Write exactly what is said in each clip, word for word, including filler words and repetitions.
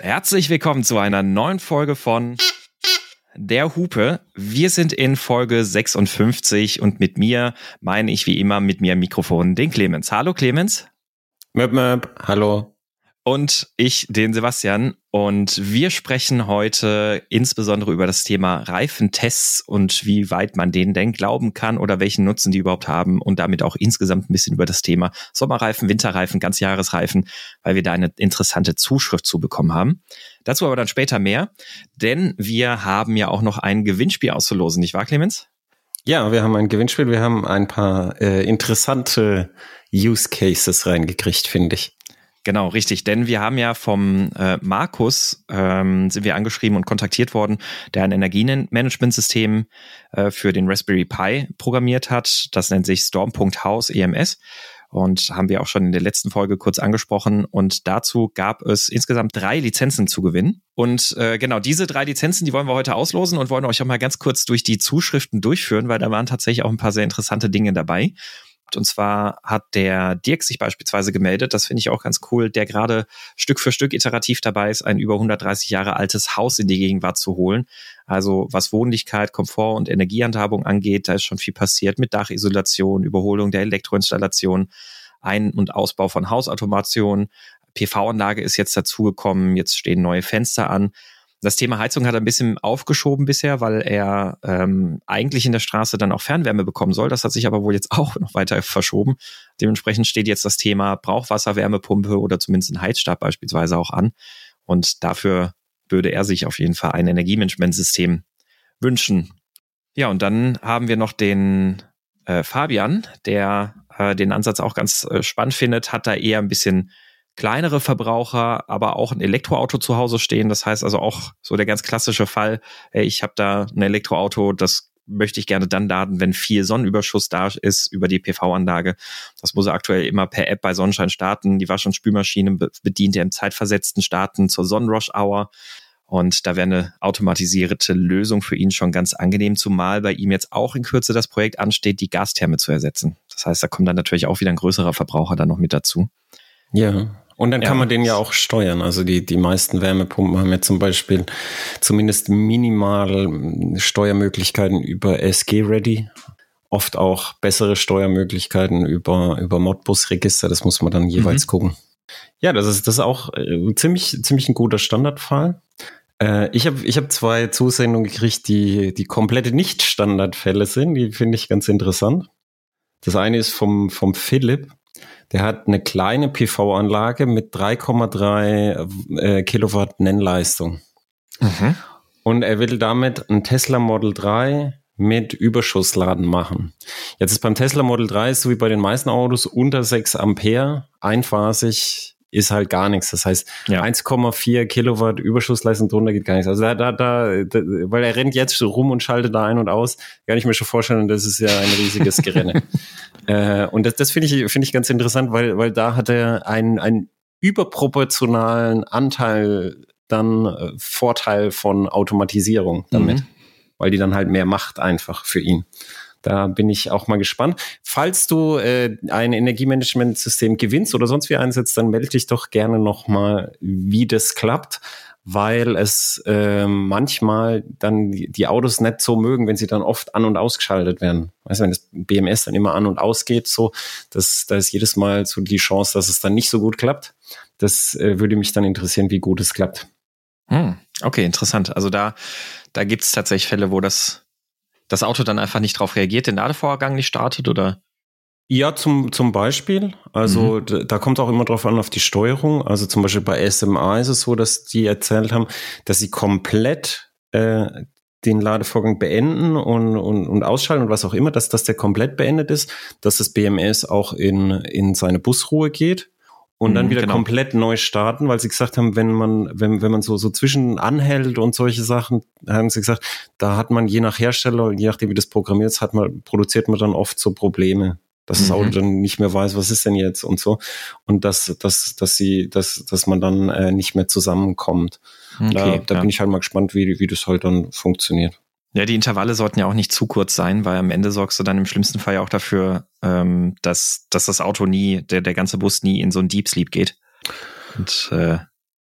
Herzlich willkommen zu einer neuen Folge von Der Hupe. Wir sind in Folge sechsundfünfzig und mit mir meine ich wie immer mit mir am Mikrofon den Clemens. Hallo Clemens. Möp, möp. Hallo. Und ich, den Sebastian. Und wir sprechen heute insbesondere über das Thema Reifentests und wie weit man denen denn glauben kann oder welchen Nutzen die überhaupt haben und damit auch insgesamt ein bisschen über das Thema Sommerreifen, Winterreifen, Ganzjahresreifen, weil wir da eine interessante Zuschrift zu bekommen haben. Dazu aber dann später mehr, denn wir haben ja auch noch ein Gewinnspiel auszulosen, nicht wahr, Clemens? Ja, wir haben ein Gewinnspiel. Wir haben ein paar äh, interessante Use Cases reingekriegt, finde ich. Genau, richtig, denn wir haben ja vom äh, Markus, ähm, sind wir angeschrieben und kontaktiert worden, der ein Energiemanagementsystem äh, für den Raspberry Pi programmiert hat. Das nennt sich Storm.House E M S und haben wir auch schon in der letzten Folge kurz angesprochen. Und dazu gab es insgesamt drei Lizenzen zu gewinnen. Und äh, genau, diese drei Lizenzen, die wollen wir heute auslosen und wollen euch auch mal ganz kurz durch die Zuschriften durchführen, weil da waren tatsächlich auch ein paar sehr interessante Dinge dabei. Und zwar hat der Dirk sich beispielsweise gemeldet, das finde ich auch ganz cool, der gerade Stück für Stück iterativ dabei ist, ein über hundertdreißig Jahre altes Haus in die Gegenwart zu holen. Also was Wohnlichkeit, Komfort und Energiehandhabung angeht, da ist schon viel passiert mit Dachisolation, Überholung der Elektroinstallation, Ein- und Ausbau von Hausautomation, P V-Anlage ist jetzt dazugekommen, jetzt stehen neue Fenster an. Das Thema Heizung hat er ein bisschen aufgeschoben bisher, weil er ähm, eigentlich in der Straße dann auch Fernwärme bekommen soll. Das hat sich aber wohl jetzt auch noch weiter verschoben. Dementsprechend steht jetzt das Thema Brauchwasserwärmepumpe oder zumindest ein Heizstab beispielsweise auch an. Und dafür würde er sich auf jeden Fall ein Energiemanagementsystem wünschen. Ja, und dann haben wir noch den äh, Fabian, der äh, den Ansatz auch ganz äh, spannend findet, hat da eher ein bisschen kleinere Verbraucher, aber auch ein Elektroauto zu Hause stehen. Das heißt also auch so der ganz klassische Fall, hey, ich habe da ein Elektroauto, das möchte ich gerne dann laden, wenn viel Sonnenüberschuss da ist über die P V-Anlage. Das muss er aktuell immer per App bei Sonnenschein starten. Die Wasch- und Spülmaschine bedient er im zeitversetzten Starten zur Sonnenrush-Hour. Und da wäre eine automatisierte Lösung für ihn schon ganz angenehm, zumal bei ihm jetzt auch in Kürze das Projekt ansteht, die Gastherme zu ersetzen. Das heißt, da kommt dann natürlich auch wieder ein größerer Verbraucher dann noch mit dazu. Ja, und dann kann ja. man den ja auch steuern. Also die, die meisten Wärmepumpen haben ja zum Beispiel zumindest minimal Steuermöglichkeiten über S G-Ready. Oft auch bessere Steuermöglichkeiten über, über Modbus-Register. Das muss man dann jeweils mhm. gucken. Ja, das ist, das ist auch äh, ziemlich, ziemlich ein guter Standardfall. Äh, ich habe ich hab zwei Zusendungen gekriegt, die, die komplette Nicht-Standardfälle sind. Die finde ich ganz interessant. Das eine ist vom, vom Philipp. Der hat eine kleine P V-Anlage mit drei Komma drei äh, Kilowatt Nennleistung. Mhm. Und er will damit ein Tesla Model drei mit Überschussladen machen. Jetzt ist beim Tesla Model drei, so wie bei den meisten Autos, unter sechs Ampere, einphasig, ist halt gar nichts. Das heißt, ja. eins Komma vier Kilowatt Überschussleistung drunter geht gar nichts. Also da, da, da, da, weil er rennt jetzt rum und schaltet da ein und aus, kann ich mir schon vorstellen, das ist ja ein riesiges Gerenne. äh, und das, das finde ich, finde ich ganz interessant, weil, weil da hat er einen, einen überproportionalen Anteil dann äh, Vorteil von Automatisierung damit, mhm. weil die dann halt mehr macht einfach für ihn. Da bin ich auch mal gespannt. Falls du äh, ein Energiemanagementsystem gewinnst oder sonst wie einsetzt, dann melde dich doch gerne nochmal, wie das klappt, weil es äh, manchmal dann die, die Autos nicht so mögen, wenn sie dann oft an- und ausgeschaltet werden. Weißt du, wenn das B M S dann immer an- und ausgeht, so, das, da ist jedes Mal so die Chance, dass es dann nicht so gut klappt. Das äh, würde mich dann interessieren, wie gut es klappt. Hm, okay, interessant. Also da, da gibt es tatsächlich Fälle, wo das das Auto dann einfach nicht drauf reagiert, den Ladevorgang nicht startet, oder? Ja, zum, zum Beispiel. Also mhm. da, da kommt auch immer drauf an, auf die Steuerung. Also zum Beispiel bei S M A ist es so, dass die erzählt haben, dass sie komplett äh, den Ladevorgang beenden und, und, und ausschalten und was auch immer, dass, dass der komplett beendet ist, dass das B M S auch in, in seine Busruhe geht. Und dann wieder genau. komplett neu starten, weil sie gesagt haben, wenn man, wenn, wenn man so, so zwischen anhält und solche Sachen, haben sie gesagt, da hat man je nach Hersteller, je nachdem wie das programmiert ist, hat man, produziert man dann oft so Probleme, dass mhm. das Auto dann nicht mehr weiß, was ist denn jetzt und so. Und dass, dass, dass sie, dass, dass man dann äh, nicht mehr zusammenkommt. Okay, da da ja. bin ich halt mal gespannt, wie, wie das halt dann funktioniert. Ja, die Intervalle sollten ja auch nicht zu kurz sein, weil am Ende sorgst du dann im schlimmsten Fall ja auch dafür, ähm, dass, dass das Auto nie, der, der ganze Bus nie in so einen Deep Sleep geht. Und äh,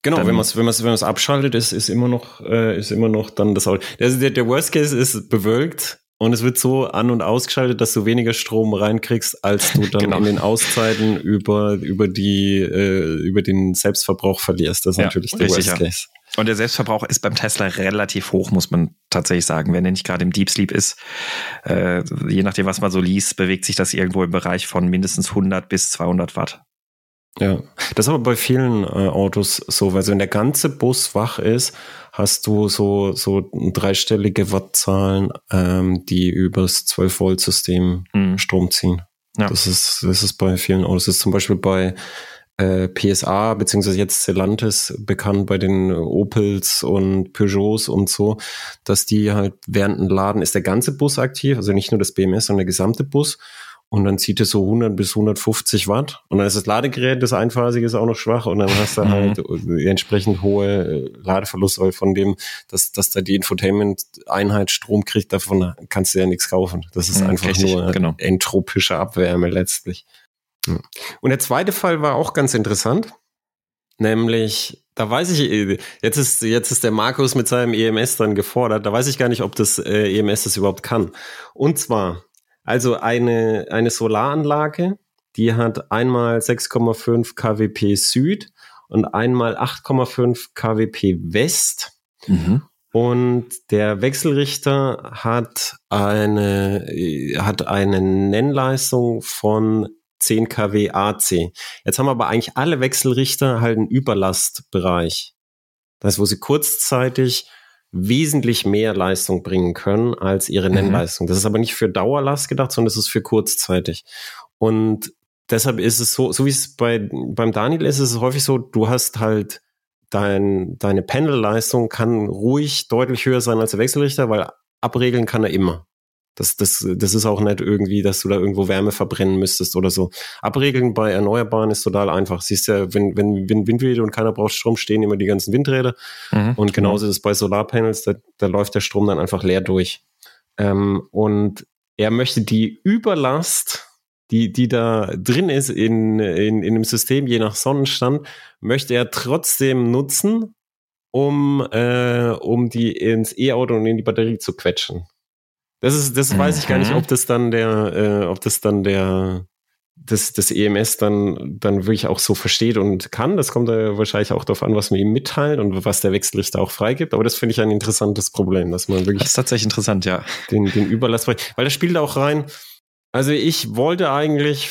Genau, dann, wenn man es wenn man's, wenn man's abschaltet, ist, ist immer noch äh, ist immer noch dann das Auto. Der, der, der Worst Case ist bewölkt und es wird so an- und ausgeschaltet, dass du weniger Strom reinkriegst, als du dann genau. in den Auszeiten über über die äh, über den Selbstverbrauch verlierst. Das ist ja, natürlich der Worst Case. Und der Selbstverbrauch ist beim Tesla relativ hoch, muss man tatsächlich sagen. Wenn er nicht gerade im Deep Sleep ist, äh, je nachdem, was man so liest, bewegt sich das irgendwo im Bereich von mindestens hundert bis zweihundert Watt. Ja, das ist aber bei vielen äh, Autos so, weil so wenn der ganze Bus wach ist, hast du so so dreistellige Wattzahlen, ähm, die übers zwölf Volt System mhm. Strom ziehen. Ja. Das ist das ist bei vielen Autos. Das ist zum Beispiel bei äh, P S A beziehungsweise jetzt Stellantis bekannt, bei den Opels und Peugeots und so, dass die halt während dem Laden ist der ganze Bus aktiv, also nicht nur das B M S, sondern der gesamte Bus. Und dann zieht es so hundert bis hundertfünfzig Watt. Und dann ist das Ladegerät, das einphasige, ist auch noch schwach. Und dann hast du halt mhm. entsprechend hohe Ladeverluste, weil von dem, dass, dass da die Infotainment-Einheit Strom kriegt, davon kannst du ja nichts kaufen. Das ist mhm, einfach richtig, nur genau. entropische Abwärme letztlich. Und der zweite Fall war auch ganz interessant. Nämlich, da weiß ich, jetzt ist, jetzt ist der Markus mit seinem E M S dann gefordert. Da weiß ich gar nicht, ob das äh, E M S das überhaupt kann. Und zwar, also eine, eine Solaranlage, die hat einmal sechs Komma fünf Kilowatt Süd und einmal acht Komma fünf Kilowatt West. Mhm. Und der Wechselrichter hat eine, hat eine Nennleistung von zehn Kilowatt A C. Jetzt haben aber eigentlich alle Wechselrichter halt einen Überlastbereich. Das heißt, wo sie kurzzeitig wesentlich mehr Leistung bringen können als ihre Nennleistung. Das ist aber nicht für Dauerlast gedacht, sondern das ist für kurzzeitig. Und deshalb ist es so, so wie es bei beim Daniel ist, ist es häufig so, du hast halt dein, deine Pendelleistung kann ruhig deutlich höher sein als der Wechselrichter, weil abregeln kann er immer. Das, das, das ist auch nicht irgendwie, dass du da irgendwo Wärme verbrennen müsstest oder so. Abregeln bei Erneuerbaren ist total einfach. Siehst ja, wenn, wenn, wenn Wind weht und keiner braucht Strom, stehen immer die ganzen Windräder. Mhm, und genauso genau. ist es bei Solarpanels, da, da läuft der Strom dann einfach leer durch. Ähm, und er möchte die Überlast, die, die da drin ist in, in, in dem System, je nach Sonnenstand, möchte er trotzdem nutzen, um, äh, um die ins E-Auto und in die Batterie zu quetschen. Das ist, das weiß ich gar nicht, ob das dann der, äh, ob das dann der, das, das E M S dann, dann wirklich auch so versteht und kann. Das kommt da wahrscheinlich auch darauf an, was man ihm mitteilt und was der Wechselrichter auch freigibt. Aber das finde ich ein interessantes Problem, dass man wirklich. Das ist tatsächlich interessant, ja. Den, den Überlass, weil das spielt auch rein. Also ich wollte eigentlich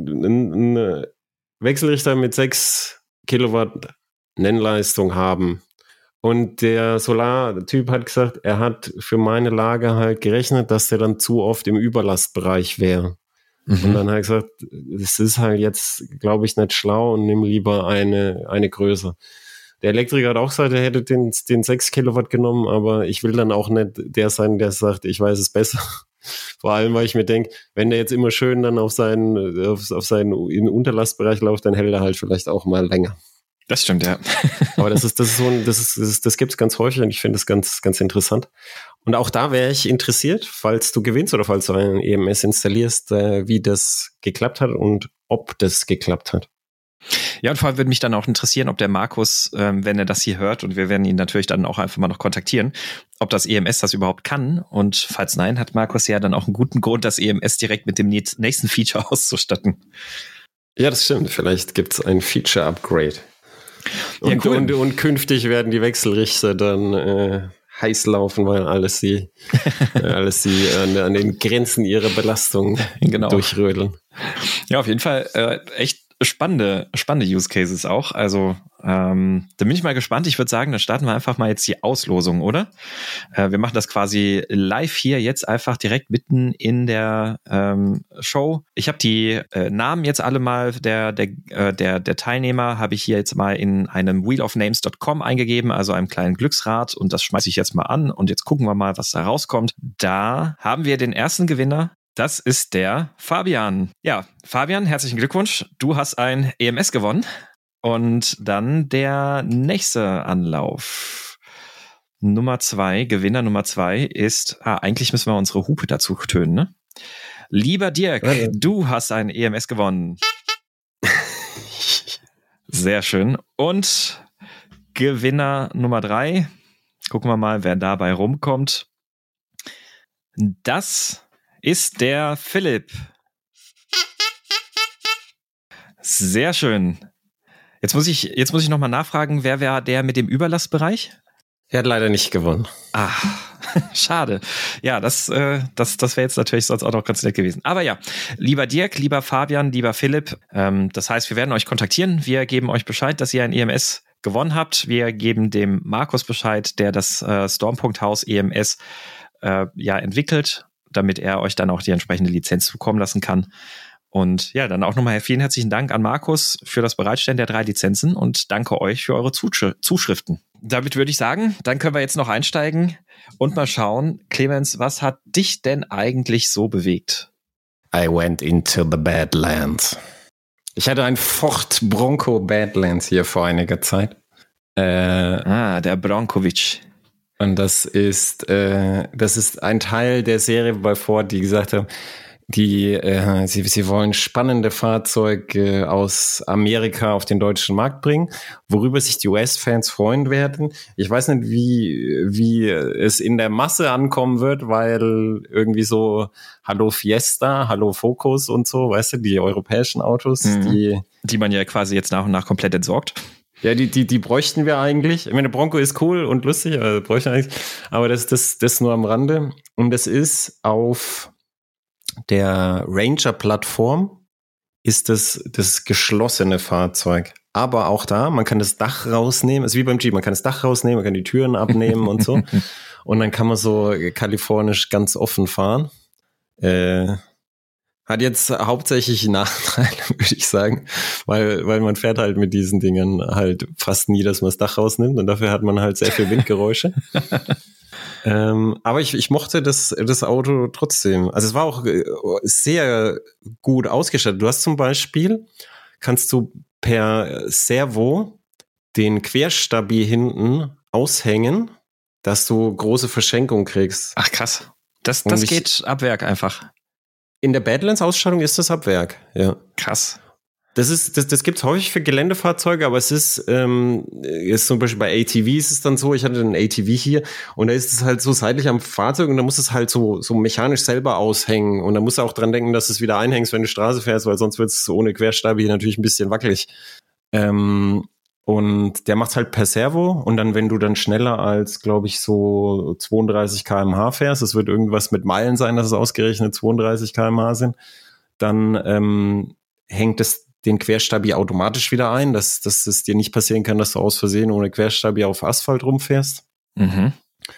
einen Wechselrichter mit sechs Kilowatt Nennleistung haben. Und der Solar-Typ hat gesagt, er hat für meine Lage halt gerechnet, dass der dann zu oft im Überlastbereich wäre. Mhm. Und dann hat er gesagt, das ist halt jetzt, glaube ich, nicht schlau und nimm lieber eine, eine größer. Der Elektriker hat auch gesagt, er hätte den, den sechs Kilowatt genommen, aber ich will dann auch nicht der sein, der sagt, ich weiß es besser. Vor allem, weil ich mir denke, wenn der jetzt immer schön dann auf seinen, auf, auf seinen in den Unterlastbereich läuft, dann hält er halt vielleicht auch mal länger. Das stimmt, ja. Aber das ist, das ist so ein, das ist, das, ist, das gibt's ganz häufig und ich finde das ganz, ganz interessant. Und auch da wäre ich interessiert, falls du gewinnst oder falls du einen E M S installierst, äh, wie das geklappt hat und ob das geklappt hat. Ja, und vor allem würde mich dann auch interessieren, ob der Markus, ähm, wenn er das hier hört, und wir werden ihn natürlich dann auch einfach mal noch kontaktieren, ob das E M S das überhaupt kann. Und falls nein, hat Markus ja dann auch einen guten Grund, das E M S direkt mit dem nächsten Feature auszustatten. Ja, das stimmt. Vielleicht gibt's ein Feature-Upgrade. Und, ja, cool. und, und künftig werden die Wechselrichter dann äh, heiß laufen, weil alles sie, alles sie an, an den Grenzen ihrer Belastung genau. durchrödeln. Ja, auf jeden Fall äh, echt spannende, spannende Use Cases auch. Also ähm, da bin ich mal gespannt. Ich würde sagen, dann starten wir einfach mal jetzt die Auslosung, oder? Äh, wir machen das quasi live hier jetzt einfach direkt mitten in der ähm, Show. Ich habe die äh, Namen jetzt alle mal der der äh, der der Teilnehmer habe ich hier jetzt mal in einem wheel of names dot com eingegeben, also einem kleinen Glücksrad, und das schmeiße ich jetzt mal an und jetzt gucken wir mal, was da rauskommt. Da haben wir den ersten Gewinner. Das ist der Fabian. Ja, Fabian, herzlichen Glückwunsch. Du hast ein E M S gewonnen. Und dann der nächste Anlauf. Nummer zwei, Gewinner Nummer zwei ist, ah, eigentlich müssen wir unsere Hupe dazu tönen, ne? Lieber Dirk, ja, ja. Du hast ein E M S gewonnen. Sehr schön. Und Gewinner Nummer drei. Gucken wir mal, wer dabei rumkommt. Das ist der Philipp. Sehr schön. Jetzt muss ich, jetzt muss ich nochmal nachfragen, wer wäre der mit dem Überlastbereich? Er hat leider nicht gewonnen. Ah, schade. Ja, das, äh, das, das wäre jetzt natürlich sonst auch noch ganz nett gewesen. Aber ja, lieber Dirk, lieber Fabian, lieber Philipp, ähm, das heißt, wir werden euch kontaktieren. Wir geben euch Bescheid, dass ihr ein E M S gewonnen habt. Wir geben dem Markus Bescheid, der das äh, Storm.Haus E M S äh, ja entwickelt, damit er euch dann auch die entsprechende Lizenz zukommen lassen kann. Und ja, dann auch nochmal vielen herzlichen Dank an Markus für das Bereitstellen der drei Lizenzen und danke euch für eure Zusch- Zuschriften. Damit würde ich sagen, dann können wir jetzt noch einsteigen und mal schauen, Clemens, was hat dich denn eigentlich so bewegt? I went into the Badlands. Ich hatte ein Ford Bronco Badlands hier vor einiger Zeit. Äh, ah, der Bronkovic. Und das ist, äh, das ist ein Teil der Serie bei Ford, die gesagt haben, die, äh, sie, sie wollen spannende Fahrzeuge aus Amerika auf den deutschen Markt bringen, worüber sich die U S-Fans freuen werden. Ich weiß nicht, wie, wie es in der Masse ankommen wird, weil irgendwie so Hallo Fiesta, Hallo Focus und so, weißt du, die europäischen Autos, mhm. die, die man ja quasi jetzt nach und nach komplett entsorgt. Ja, die, die, die bräuchten wir eigentlich. Ich meine, Bronco ist cool und lustig, aber bräuchten eigentlich. Aber das, das, das nur am Rande. Und das ist auf der Ranger-Plattform ist das, das geschlossene Fahrzeug. Aber auch da, man kann das Dach rausnehmen. Es ist wie beim Jeep, man kann das Dach rausnehmen, man kann die Türen abnehmen und so. Und dann kann man so kalifornisch ganz offen fahren. Äh, Hat jetzt hauptsächlich Nachteile, würde ich sagen, weil weil man fährt halt mit diesen Dingen halt fast nie, dass man das Dach rausnimmt und dafür hat man halt sehr viel Windgeräusche. ähm, aber ich ich mochte das das Auto trotzdem. Also es war auch sehr gut ausgestattet. Du hast zum Beispiel, kannst du per Servo den Querstabi hinten aushängen, dass du große Verschenkung kriegst. Ach krass. Das, das ich, geht ab Werk einfach. In der Badlands-Ausstattung ist das ab Werk, ja. Krass. Das ist, das, das gibt's häufig für Geländefahrzeuge, aber es ist, ähm, ist zum Beispiel bei A T V ist es dann so, ich hatte einen A T V hier und da ist es halt so seitlich am Fahrzeug und da muss es halt so, so mechanisch selber aushängen und da musst du auch dran denken, dass du es wieder einhängst, wenn du Straße fährst, weil sonst wird es ohne Querstabi natürlich ein bisschen wackelig. Ähm, und der macht's halt per Servo und dann, wenn du dann schneller als, glaube ich, so zweiunddreißig Kilometer pro Stunde fährst, es wird irgendwas mit Meilen sein, dass es ausgerechnet zweiunddreißig Kilometer pro Stunde sind, dann ähm, hängt es den Querstabi automatisch wieder ein, dass, dass es dir nicht passieren kann, dass du aus Versehen ohne Querstabi auf Asphalt rumfährst. Mhm.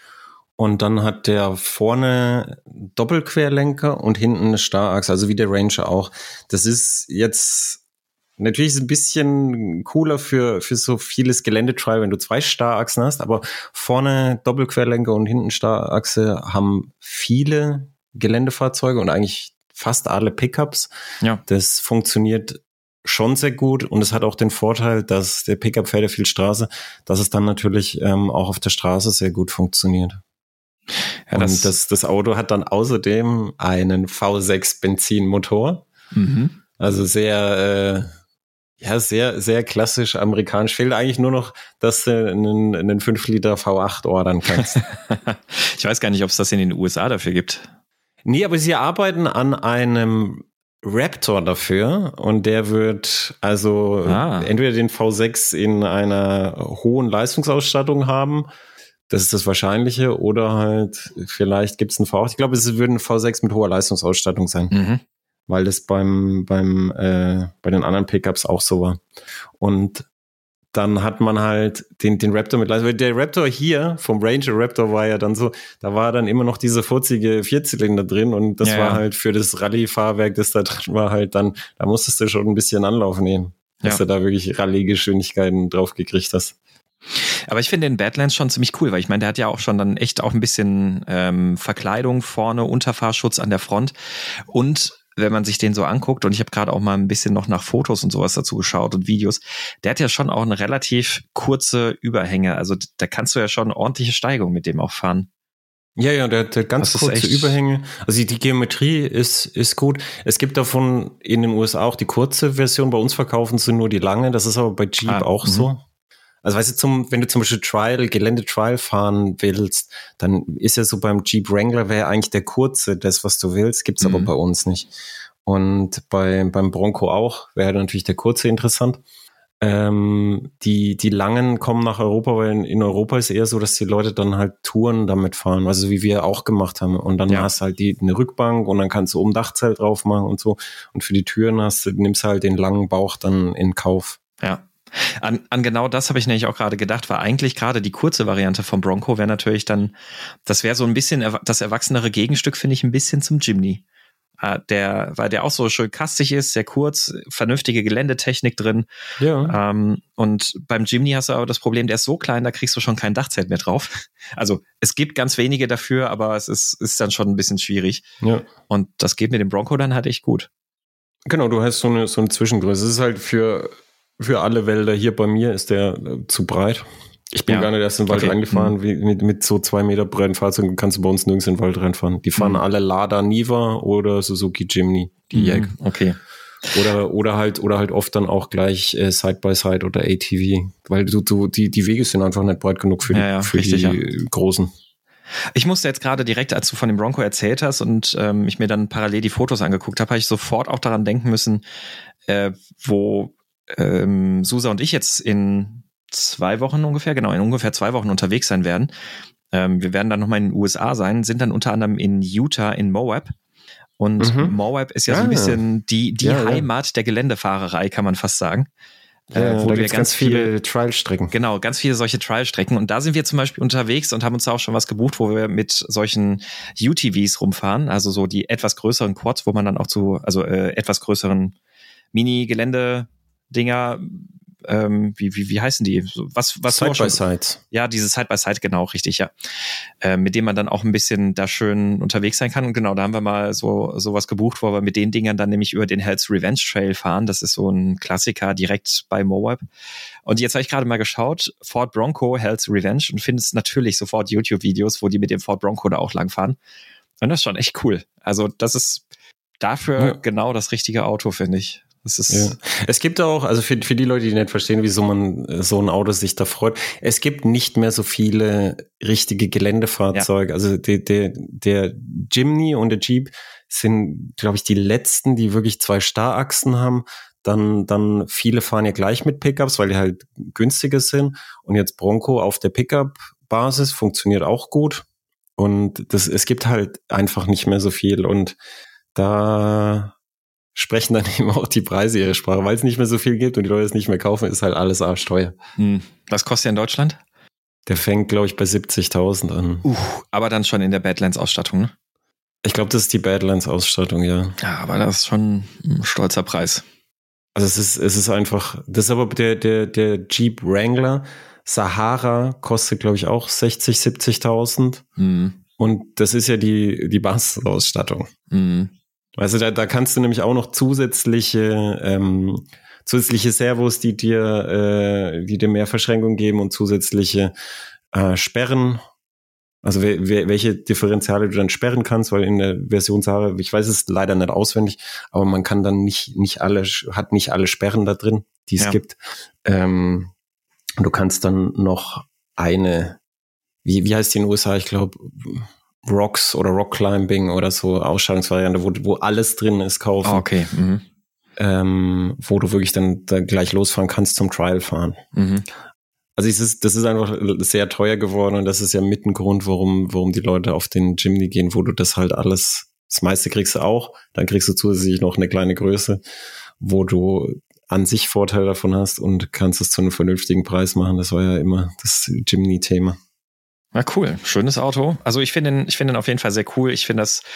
Und dann hat der vorne Doppelquerlenker und hinten eine Starrachse, also wie der Ranger auch. Das ist jetzt natürlich ist es ein bisschen cooler für, für so vieles Geländetrial, wenn du zwei Starrachsen hast, aber vorne Doppelquerlenker und hinten Starrachse haben viele Geländefahrzeuge und eigentlich fast alle Pickups. Ja. Das funktioniert schon sehr gut und es hat auch den Vorteil, dass der Pickup fährt ja viel Straße, dass es dann natürlich ähm, auch auf der Straße sehr gut funktioniert. Ja, das und das, das Auto hat dann außerdem einen V sechs Benzinmotor. Mhm. Also sehr, äh, ja, sehr, sehr klassisch amerikanisch. Fehlt eigentlich nur noch, dass du einen, einen fünf Liter V acht ordern kannst. Ich weiß gar nicht, ob es das in den U S A dafür gibt. Nee, aber sie arbeiten an einem Raptor dafür und der wird also ah. entweder den V sechs in einer hohen Leistungsausstattung haben, das ist das Wahrscheinliche, oder halt vielleicht gibt es einen V acht. Ich glaube, es würde ein V sechs mit hoher Leistungsausstattung sein, mhm. weil das beim beim äh, bei den anderen Pickups auch so war. Und dann hat man halt den, den Raptor mit Leistung. Der Raptor hier vom Ranger Raptor war ja dann so, da war dann immer noch diese furzige Vierzylinder drin und das ja, war ja. halt für das Rallye-Fahrwerk, das da drin war halt dann, da musstest du schon ein bisschen Anlauf nehmen, dass ja. du da wirklich Rallye-Geschwindigkeiten drauf gekriegt hast. Aber ich finde den Badlands schon ziemlich cool, weil ich meine, der hat ja auch schon dann echt auch ein bisschen ähm, Verkleidung vorne, Unterfahrschutz an der Front und wenn man sich den so anguckt, und ich habe gerade auch mal ein bisschen noch nach Fotos und sowas dazu geschaut und Videos, der hat ja schon auch eine relativ kurze Überhänge. Also da kannst du ja schon ordentliche Steigung mit dem auch fahren. Ja, ja, der hat ganz das kurze Überhänge. Also die Geometrie ist ist gut. Es gibt davon in den U S A auch die kurze Version. Bei uns verkaufen sie nur die lange. Das ist aber bei Jeep ah, auch m- so. Also weißt du, zum, wenn du zum Beispiel Trial, Gelände-Trial fahren willst, dann ist ja so beim Jeep Wrangler wäre eigentlich der kurze, das, was du willst, gibt's mhm. aber bei uns nicht. Und bei, beim Bronco auch, wäre natürlich der kurze interessant. Ähm, die, die langen kommen nach Europa, weil in, in Europa ist eher so, dass die Leute dann halt Touren damit fahren, also wie wir auch gemacht haben. Und dann ja. hast du halt die, eine Rückbank und dann kannst du oben Dachzelt drauf machen und so. Und für die Türen hast du, nimmst halt den langen Bauch dann in Kauf. Ja. An, an genau das habe ich nämlich auch gerade gedacht, weil eigentlich gerade die kurze Variante vom Bronco wäre natürlich dann, das wäre so ein bisschen das erwachsenere Gegenstück, finde ich, ein bisschen zum Jimny. Der, weil der auch so schön kastig ist, sehr kurz, vernünftige Geländetechnik drin. Ja. Ähm, und beim Jimny hast du aber das Problem, der ist so klein, da kriegst du schon kein Dachzelt mehr drauf. Also es gibt ganz wenige dafür, aber es ist, ist dann schon ein bisschen schwierig. Ja. Und das geht mit dem Bronco dann halt echt gut. Genau, du hast so eine, so eine Zwischengröße. Es ist halt für Für alle Wälder. Hier bei mir ist der äh, zu breit. Ich bin ja. gar nicht erst in den Wald okay. reingefahren. Mhm. Wie, mit, mit so zwei Meter breiten Fahrzeugen kannst du bei uns nirgends in den Wald reinfahren. Die fahren mhm. alle Lada Niva oder Suzuki Jimny. Die mhm. Jag. Okay. Oder, oder halt, oder halt oft dann auch gleich äh, Side-by-Side oder A T V. Weil du, du, die, die Wege sind einfach nicht breit genug für die, ja, ja, für richtig, die ja. Großen. Ich musste jetzt gerade direkt, als du von dem Bronco erzählt hast und ähm, ich mir dann parallel die Fotos angeguckt habe, habe ich sofort auch daran denken müssen, äh, wo Ähm, Susa und ich jetzt in zwei Wochen ungefähr, genau, in ungefähr zwei Wochen unterwegs sein werden. Ähm, wir werden dann nochmal in den U S A sein, sind dann unter anderem in Utah, in Moab. Und mhm. Moab ist ja, ja so ein bisschen die, die ja, Heimat ja. der Geländefahrerei, kann man fast sagen. Ja, äh, wo da wir ganz, ganz viele viel, Trial-Strecken. Genau, ganz viele solche Trial-Strecken. Und da sind wir zum Beispiel unterwegs und haben uns da auch schon was gebucht, wo wir mit solchen U T Vs rumfahren, also so die etwas größeren Quads, wo man dann auch zu, also äh, etwas größeren Mini-Gelände Dinger, ähm, wie, wie, wie heißen die? Was, was Side by Side. Ja, diese Side by Side, genau, richtig, ja. Äh, mit dem man dann auch ein bisschen da schön unterwegs sein kann. Und genau, da haben wir mal so sowas gebucht, wo wir mit den Dingern dann nämlich über den Hell's Revenge Trail fahren. Das ist so ein Klassiker direkt bei Moab. Und jetzt habe ich gerade mal geschaut, Ford Bronco, Hell's Revenge, und findest natürlich sofort YouTube-Videos, wo die mit dem Ford Bronco da auch langfahren. Und das ist schon echt cool. Also das ist dafür ja. genau das richtige Auto, finde ich. Das ist ja. Es gibt auch, also für, für die Leute, die nicht verstehen, wieso man so ein Auto sich da freut, es gibt nicht mehr so viele richtige Geländefahrzeuge. Ja. Also der, der, der Jimny und der Jeep sind, glaube ich, die letzten, die wirklich zwei Starrachsen haben. Dann, dann viele fahren ja gleich mit Pickups, weil die halt günstiger sind. Und jetzt Bronco auf der Pickup-Basis funktioniert auch gut. Und das, es gibt halt einfach nicht mehr so viel. Und da sprechen dann eben auch die Preise ihre Sprache, weil es nicht mehr so viel gibt und die Leute es nicht mehr kaufen, ist halt alles arschteuer. Hm. Was kostet der in Deutschland? Der fängt, glaube ich, bei siebzigtausend an. Uh, aber dann schon in der Badlands-Ausstattung, ne? Ich glaube, das ist die Badlands-Ausstattung, ja. Ja, aber das ist schon ein stolzer Preis. Also es ist, es ist einfach, das ist aber der, der, der Jeep Wrangler Sahara kostet, glaube ich, auch sechzig, siebzigtausend. Hm. Und das ist ja die, die Basisausstattung. Hm. Also da, da kannst du nämlich auch noch zusätzliche ähm, zusätzliche Servos, die dir äh, die dir mehr Verschränkung geben und zusätzliche äh, Sperren. Also we- we- welche Differentiale du dann sperren kannst, weil in der Version Sahara, ich weiß es leider nicht auswendig, aber man kann dann nicht nicht alle hat nicht alle Sperren da drin, die es ja. gibt. Ähm, du kannst dann noch eine, wie wie heißt die in den U S A? Ich glaube Rocks oder Rock Climbing oder so Ausstattungsvariante, wo, wo alles drin ist, kaufen. Oh, okay. Mhm. Ähm, wo du wirklich dann da gleich losfahren kannst zum Trial fahren. Mhm. Also es ist, das ist einfach sehr teuer geworden und das ist ja mit ein Grund, warum, warum die Leute auf den Jimny gehen, wo du das halt alles, das meiste kriegst du auch, dann kriegst du zusätzlich noch eine kleine Größe, wo du an sich Vorteile davon hast und kannst es zu einem vernünftigen Preis machen. Das war ja immer das Jimny-Thema. Na cool, schönes Auto. Also ich finde ihn, ich finde ihn auf jeden Fall sehr cool. Ich finde das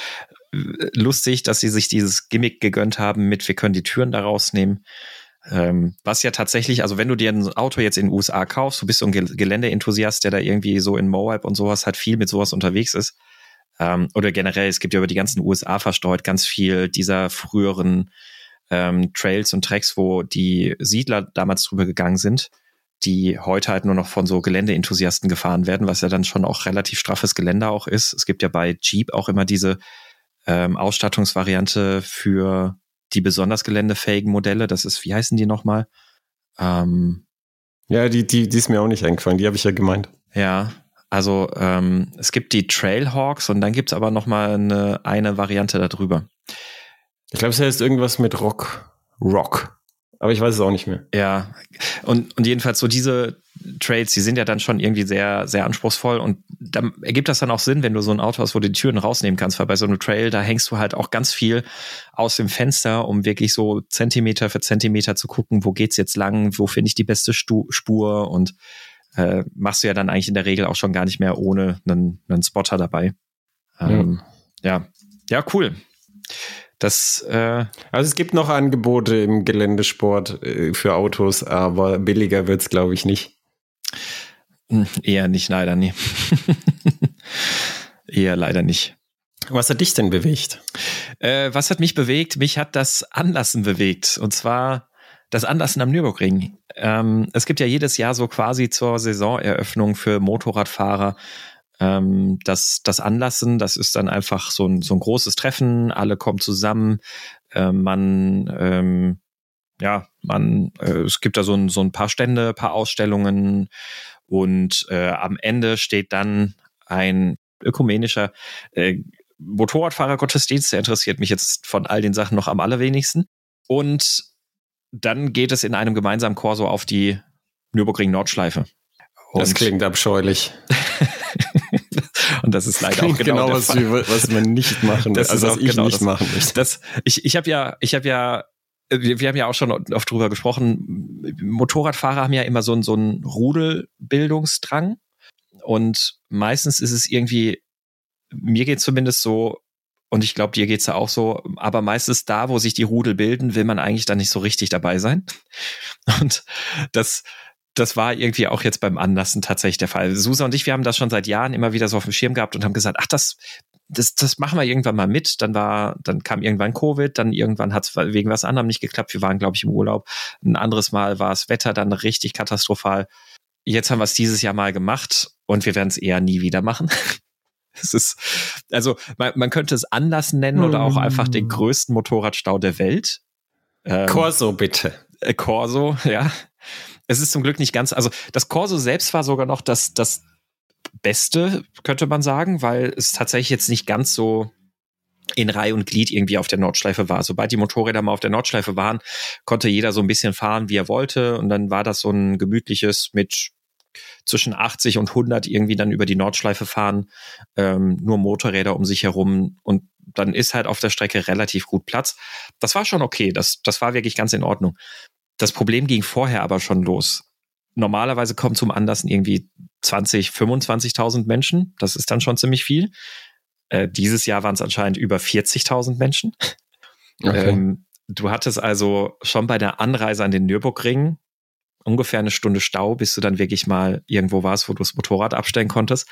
lustig, dass sie sich dieses Gimmick gegönnt haben mit, wir können die Türen da rausnehmen. Ähm, was ja tatsächlich, also wenn du dir ein Auto jetzt in den U S A kaufst, du bist so ein Geländeenthusiast, der da irgendwie so in Moab und sowas halt viel mit sowas unterwegs ist. Ähm, oder generell, es gibt ja über die ganzen U S A verstreut ganz viel dieser früheren ähm, Trails und Tracks, wo die Siedler damals drüber gegangen sind, die heute halt nur noch von so Geländeenthusiasten gefahren werden, was ja dann schon auch relativ straffes Gelände auch ist. Es gibt ja bei Jeep auch immer diese ähm, Ausstattungsvariante für die besonders geländefähigen Modelle. Das ist, wie heißen die nochmal? Ähm, Ja, die, die, die ist mir auch nicht eingefallen, die habe ich ja gemeint. Ja, also ähm, es gibt die Trailhawks und dann gibt es aber nochmal eine, eine Variante darüber. Ich glaube, es heißt irgendwas mit Rock. Rock. Aber ich weiß es auch nicht mehr. Ja, und, und jedenfalls so diese Trails, die sind ja dann schon irgendwie sehr, sehr anspruchsvoll und da ergibt das dann auch Sinn, wenn du so ein Auto hast, wo du die Türen rausnehmen kannst, weil bei so einem Trail, da hängst du halt auch ganz viel aus dem Fenster, um wirklich so Zentimeter für Zentimeter zu gucken, wo geht's jetzt lang, wo finde ich die beste Stu- Spur und äh, machst du ja dann eigentlich in der Regel auch schon gar nicht mehr ohne einen, einen Spotter dabei. Ähm, ja. ja, ja, cool. Das, äh also es gibt noch Angebote im Geländesport äh, für Autos, aber billiger wird's, glaube ich, nicht. Eher nicht, leider nie. Eher leider nicht. Was hat dich denn bewegt? Äh, was hat mich bewegt? Mich hat das Anlassen bewegt. Und zwar das Anlassen am Nürburgring. Ähm, es gibt ja jedes Jahr so quasi zur Saisoneröffnung für Motorradfahrer ähm, das, das Anlassen. Das ist dann einfach so ein, so ein großes Treffen. Alle kommen zusammen. Äh, man, ähm, ja, man, äh, es gibt da so ein, so ein paar Stände, paar Ausstellungen. Und äh, am Ende steht dann ein ökumenischer äh, Motorradfahrer-Gottesdienst. Der interessiert mich jetzt von all den Sachen noch am allerwenigsten. Und dann geht es in einem gemeinsamen Corso auf die Nürburgring-Nordschleife. Und das klingt abscheulich. Und das ist leider auch genau, genau was, wir, was man nicht machen das also ist was auch ich genau nicht das, machen möchte. Das, ich ich habe ja, ich habe ja, wir, wir haben ja auch schon oft drüber gesprochen, Motorradfahrer haben ja immer so einen, so einen Rudelbildungsdrang und meistens ist es irgendwie, mir geht's zumindest so, und ich glaube, dir geht's ja auch so, aber meistens da, wo sich die Rudel bilden, will man eigentlich dann nicht so richtig dabei sein. Und das, das war irgendwie auch jetzt beim Anlassen tatsächlich der Fall. Susa und ich, wir haben das schon seit Jahren immer wieder so auf dem Schirm gehabt und haben gesagt, ach, das, das, das machen wir irgendwann mal mit. Dann war, dann kam irgendwann Covid, dann irgendwann hat es wegen was anderem nicht geklappt. Wir waren, glaube ich, im Urlaub. Ein anderes Mal war das Wetter dann richtig katastrophal. Jetzt haben wir es dieses Jahr mal gemacht und wir werden es eher nie wieder machen. Es ist, also man, man könnte es Anlassen nennen oder auch einfach den größten Motorradstau der Welt. Ähm, Corso, bitte. Äh, Corso, ja. Es ist zum Glück nicht ganz, also das Corso selbst war sogar noch das, das Beste, könnte man sagen, weil es tatsächlich jetzt nicht ganz so in Reihe und Glied irgendwie auf der Nordschleife war. Sobald die Motorräder mal auf der Nordschleife waren, konnte jeder so ein bisschen fahren, wie er wollte. Und dann war das so ein gemütliches mit zwischen achtzig und hundert irgendwie dann über die Nordschleife fahren, ähm, nur Motorräder um sich herum und dann ist halt auf der Strecke relativ gut Platz. Das war schon okay, das, das war wirklich ganz in Ordnung. Das Problem ging vorher aber schon los. Normalerweise kommen zum Anlassen irgendwie zwanzig, fünfundzwanzigtausend Menschen, das ist dann schon ziemlich viel. Äh, dieses Jahr waren es anscheinend über vierzigtausend Menschen. Okay. Ähm, du hattest also schon bei der Anreise an den Nürburgring ungefähr eine Stunde Stau, bis du dann wirklich mal irgendwo warst, wo du das Motorrad abstellen konntest.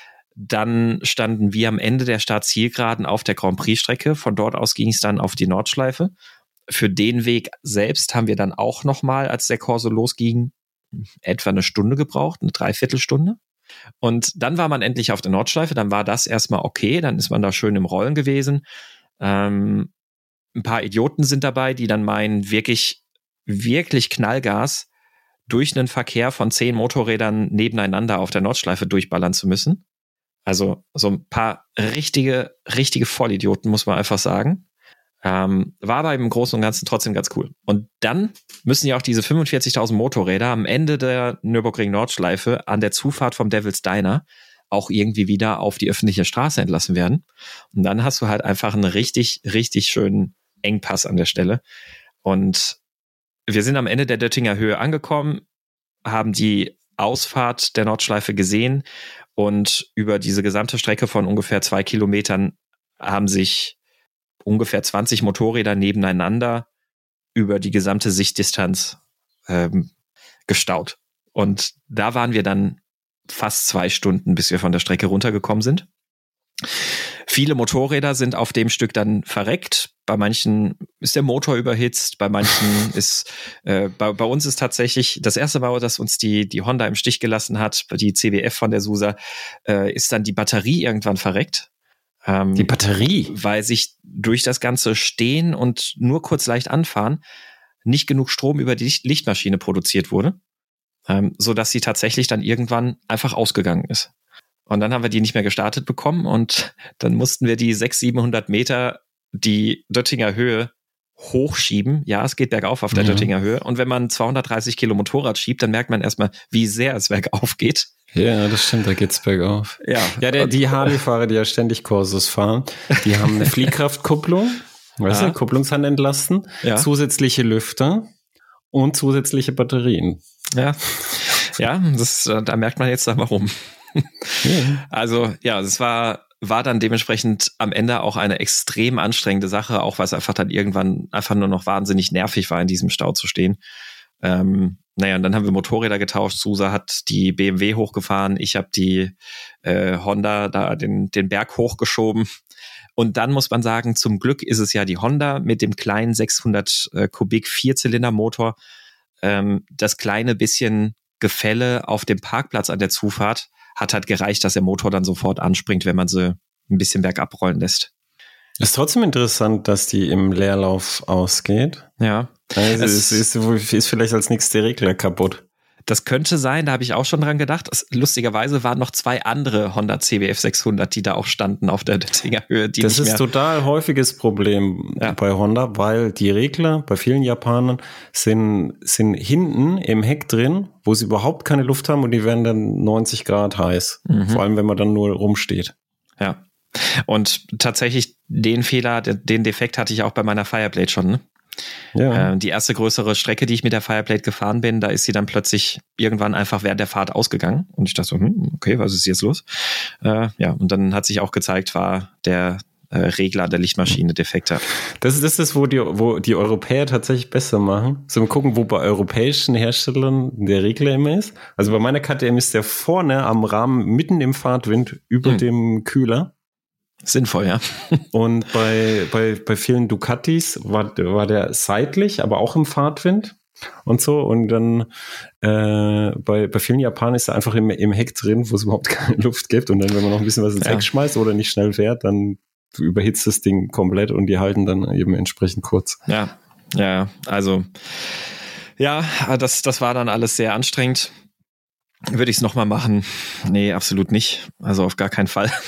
Dann standen wir am Ende der Start-Zielgeraden auf der Grand Prix-Strecke. Von dort aus ging es dann auf die Nordschleife. Für den Weg selbst haben wir dann auch nochmal, als der Corso losging, etwa eine Stunde gebraucht, eine Dreiviertelstunde. Und dann war man endlich auf der Nordschleife. Dann war das erstmal okay. Dann ist man da schön im Rollen gewesen. Ähm, ein paar Idioten sind dabei, die dann meinen, wirklich, wirklich Knallgas durch einen Verkehr von zehn Motorrädern nebeneinander auf der Nordschleife durchballern zu müssen. Also so ein paar richtige, richtige Vollidioten, muss man einfach sagen. Ähm, war aber im Großen und Ganzen trotzdem ganz cool. Und dann müssen ja auch diese fünfundvierzigtausend Motorräder am Ende der Nürburgring-Nordschleife an der Zufahrt vom Devil's Diner auch irgendwie wieder auf die öffentliche Straße entlassen werden. Und dann hast du halt einfach einen richtig, richtig schönen Engpass an der Stelle. Und wir sind am Ende der Döttinger Höhe angekommen, haben die Ausfahrt der Nordschleife gesehen und über diese gesamte Strecke von ungefähr zwei Kilometern haben sich ungefähr zwanzig Motorräder nebeneinander über die gesamte Sichtdistanz ähm, gestaut. Und da waren wir dann fast zwei Stunden, bis wir von der Strecke runtergekommen sind. Viele Motorräder sind auf dem Stück dann verreckt. Bei manchen ist der Motor überhitzt, bei manchen ist, äh, bei, bei uns ist tatsächlich, das erste Mal, dass uns die, die Honda im Stich gelassen hat, die C B F von der Susa, äh, ist dann die Batterie irgendwann verreckt. Ähm, die Batterie? Weil sich durch das ganze Stehen und nur kurz leicht anfahren nicht genug Strom über die Licht- Lichtmaschine produziert wurde. ähm, sodass sie tatsächlich dann irgendwann einfach ausgegangen ist. Und dann haben wir die nicht mehr gestartet bekommen und dann mussten wir die sechshundert, siebenhundert Meter die Döttinger Höhe hochschieben. Ja, es geht bergauf auf der mhm. Döttinger Höhe. Und wenn man zweihundertdreißig Kilo Motorrad schiebt, dann merkt man erstmal, wie sehr es bergauf geht. Ja, das stimmt, da geht's bergauf. Ja, ja der, die Harley-Fahrer, die ja ständig Kursus fahren, die haben eine Fliehkraftkupplung, weißt ja. du, Kupplungshand entlasten, ja. zusätzliche Lüfter und zusätzliche Batterien. Ja, ja, das, da merkt man jetzt dann warum. Ja. Also ja, es war, war dann dementsprechend am Ende auch eine extrem anstrengende Sache, auch weil es einfach dann irgendwann einfach nur noch wahnsinnig nervig war, in diesem Stau zu stehen. Ähm, naja, und dann haben wir Motorräder getauscht. Susa hat die B M W hochgefahren, ich habe die äh, Honda da den, den Berg hochgeschoben. Und dann muss man sagen, zum Glück ist es ja die Honda mit dem kleinen sechshundert äh, Kubik Vierzylindermotor. Ähm, das kleine bisschen Gefälle auf dem Parkplatz an der Zufahrt hat halt gereicht, dass der Motor dann sofort anspringt, wenn man sie ein bisschen bergab rollen lässt. Ist trotzdem interessant, dass die im Leerlauf ausgeht. Ja. Also es ist, ist, ist vielleicht als nächster Regler kaputt. Das könnte sein, da habe ich auch schon dran gedacht. Das, lustigerweise waren noch zwei andere Honda C B F sechshundert, die da auch standen auf der Döttinger Höhe. Die das nicht ist mehr total häufiges Problem ja. bei Honda, weil die Regler bei vielen Japanern sind, sind hinten im Heck drin, wo sie überhaupt keine Luft haben und die werden dann neunzig Grad heiß. Mhm. Vor allem, wenn man dann nur rumsteht. Ja. Und tatsächlich den Fehler, den Defekt hatte ich auch bei meiner Fireblade schon, ne? Ja. Äh, die erste größere Strecke, die ich mit der Fireblade gefahren bin, da ist sie dann plötzlich irgendwann einfach während der Fahrt ausgegangen. Und ich dachte so, hm, okay, was ist jetzt los? Äh, ja, und dann hat sich auch gezeigt, war der äh, Regler der Lichtmaschine defekt hat. Das ist das, ist, wo die, wo die Europäer tatsächlich besser machen. So, wir gucken, wo bei europäischen Herstellern der Regler immer ist. Also bei meiner K T M ist der vorne am Rahmen, mitten im Fahrtwind, über hm. dem Kühler. Sinnvoll, ja. Und bei, bei, bei vielen Ducatis war, war der seitlich, aber auch im Fahrtwind und so. Und dann äh, bei, bei vielen Japanern ist er einfach im, im Heck drin, wo es überhaupt keine Luft gibt. Und dann, wenn man noch ein bisschen was ins ja. Heck schmeißt oder nicht schnell fährt, dann überhitzt das Ding komplett und die halten dann eben entsprechend kurz. Ja, ja, also ja, das, das war dann alles sehr anstrengend. Würde ich es nochmal machen? Nee, absolut nicht. Also auf gar keinen Fall.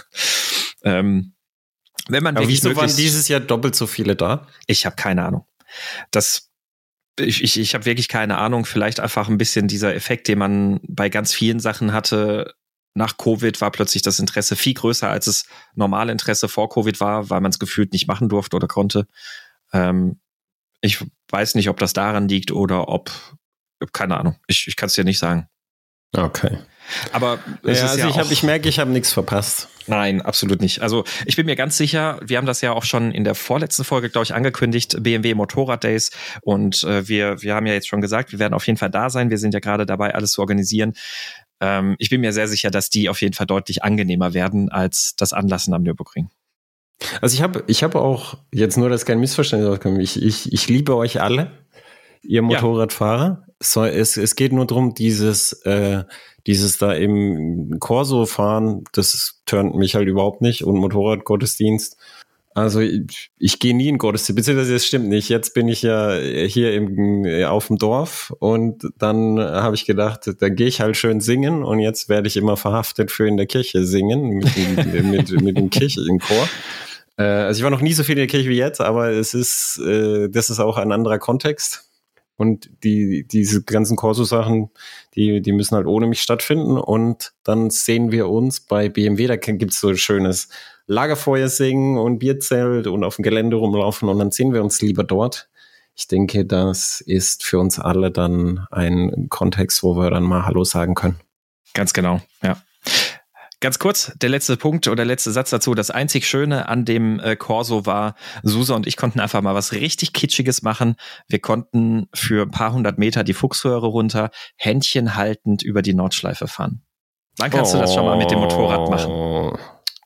Ähm, wenn man Aber wieso waren dieses Jahr doppelt so viele da? Ich habe keine Ahnung. Das, ich ich, ich habe wirklich keine Ahnung. Vielleicht einfach ein bisschen dieser Effekt, den man bei ganz vielen Sachen hatte. Nach Covid war plötzlich das Interesse viel größer, als es normale Interesse vor Covid war, weil man es gefühlt nicht machen durfte oder konnte. Ähm, ich weiß nicht, ob das daran liegt oder ob, keine Ahnung. Ich, ich kann es dir nicht sagen. Okay. Aber es ja, ist also ja ich, auch, hab, ich merke, ich habe nichts verpasst. Nein, absolut nicht. Also ich bin mir ganz sicher, wir haben das ja auch schon in der vorletzten Folge, glaube ich, angekündigt, B M W Motorrad Days. Und äh, wir wir haben ja jetzt schon gesagt, wir werden auf jeden Fall da sein. Wir sind ja gerade dabei, alles zu organisieren. Ähm, ich bin mir sehr sicher, dass die auf jeden Fall deutlich angenehmer werden als das Anlassen am Nürburgring. Also ich habe ich habe auch, jetzt nur, dass kein Missverständnis rauskommt, ich, ich, ich liebe euch alle, ihr Motorradfahrer. Ja. So, es, es geht nur darum, dieses, äh, dieses da im Corso fahren, das turnt mich halt überhaupt nicht. Und Motorradgottesdienst, also ich, ich gehe nie in Gottesdienst, beziehungsweise das stimmt nicht. Jetzt bin ich ja hier im, auf dem Dorf und dann habe ich gedacht, da gehe ich halt schön singen und jetzt werde ich immer verhaftet für in der Kirche singen, mit, mit, mit, mit dem Kirchenchor. Äh, also ich war noch nie so viel in der Kirche wie jetzt, aber es ist, äh, das ist auch ein anderer Kontext. Und die, diese ganzen Corso-Sachen, die, die müssen halt ohne mich stattfinden. Und dann sehen wir uns bei B M W, da gibt's so ein schönes Lagerfeuer singen und Bierzelt und auf dem Gelände rumlaufen. Und dann sehen wir uns lieber dort. Ich denke, das ist für uns alle dann ein Kontext, wo wir dann mal Hallo sagen können. Ganz genau, ja. Ganz kurz, der letzte Punkt oder letzte Satz dazu. Das einzig Schöne an dem äh, Corso war, Susa und ich konnten einfach mal was richtig Kitschiges machen. Wir konnten für ein paar hundert Meter die Fuchsröhre runter, Händchen haltend über die Nordschleife fahren. Wann kannst oh. du das schon mal mit dem Motorrad machen?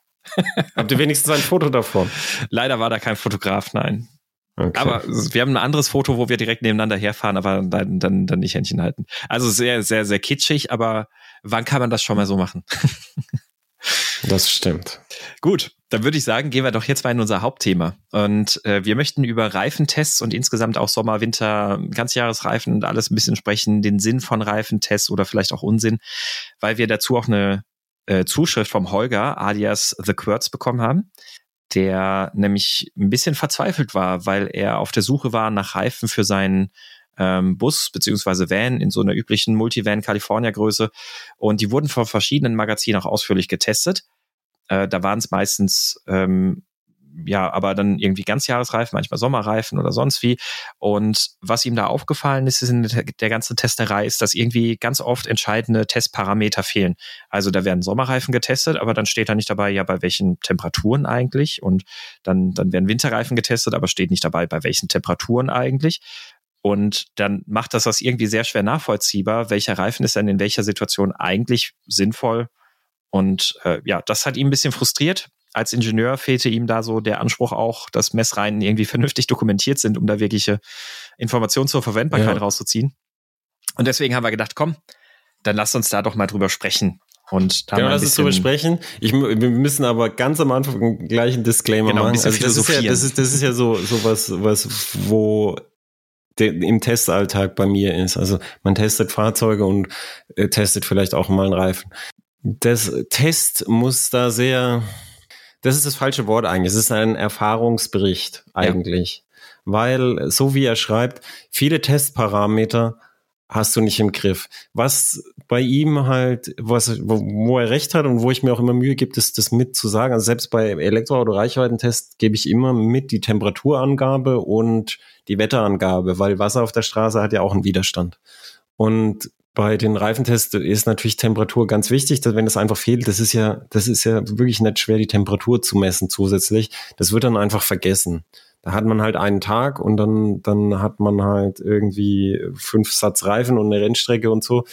Habt ihr wenigstens ein Foto davon? Leider war da kein Fotograf, nein. Okay. Aber wir haben ein anderes Foto, wo wir direkt nebeneinander herfahren, aber dann, dann, dann nicht Händchen halten. Also sehr, sehr, sehr kitschig, aber wann kann man das schon mal so machen? Das stimmt. Gut, Dann würde ich sagen, gehen wir doch jetzt mal in unser Hauptthema. Und äh, wir möchten über Reifentests und insgesamt auch Sommer, Winter, Ganzjahresreifen und alles ein bisschen sprechen, den Sinn von Reifentests oder vielleicht auch Unsinn, weil wir dazu auch eine äh, Zuschrift vom Holger alias The Quirts bekommen haben, der nämlich ein bisschen verzweifelt war, weil er auf der Suche war nach Reifen für seinen ähm, Bus beziehungsweise Van in so einer üblichen Multivan California Größe, und die wurden von verschiedenen Magazinen auch ausführlich getestet. Äh, da waren es meistens, ähm, ja, aber dann irgendwie Ganzjahresreifen, manchmal Sommerreifen oder sonst wie. Und was ihm da aufgefallen ist, ist in der, der ganzen Testerei, ist, dass irgendwie ganz oft entscheidende Testparameter fehlen. Also da werden Sommerreifen getestet, aber dann steht da nicht dabei, ja, bei welchen Temperaturen eigentlich. Und dann, dann werden Winterreifen getestet, aber steht nicht dabei, bei welchen Temperaturen eigentlich. Und dann macht das das irgendwie sehr schwer nachvollziehbar, welcher Reifen ist denn in welcher Situation eigentlich sinnvoll. Und äh, ja, das hat ihn ein bisschen frustriert. Als Ingenieur fehlte ihm da so der Anspruch auch, dass Messreihen irgendwie vernünftig dokumentiert sind, um da wirkliche Informationen zur Verwendbarkeit ja. rauszuziehen. Und deswegen haben wir gedacht, komm, dann lass uns da doch mal drüber sprechen. Und da genau, lass uns drüber sprechen. Ich, wir müssen aber ganz am Anfang gleich einen Disclaimer genau, ein machen. Also das ist ja, das ist, das ist ja so, so was, was, wo de, im Testalltag bei mir ist. Also man testet Fahrzeuge und äh, testet vielleicht auch mal einen Reifen. Das Test muss da sehr, das ist das falsche Wort eigentlich. Es ist ein Erfahrungsbericht eigentlich. Ja. Weil, so wie er schreibt, viele Testparameter hast du nicht im Griff. Was bei ihm halt, was, wo, wo er recht hat und wo ich mir auch immer Mühe gebe, ist das mit zu sagen. Also selbst bei Elektroauto-Reichweitentest gebe ich immer mit die Temperaturangabe und die Wetterangabe, weil Wasser auf der Straße hat ja auch einen Widerstand. Und bei den Reifentests ist natürlich Temperatur ganz wichtig, dass wenn das einfach fehlt, das ist ja, das ist ja wirklich nicht schwer, die Temperatur zu messen zusätzlich. Das wird dann einfach vergessen. Da hat man halt einen Tag und dann, dann hat man halt irgendwie fünf Satz Reifen und eine Rennstrecke und so.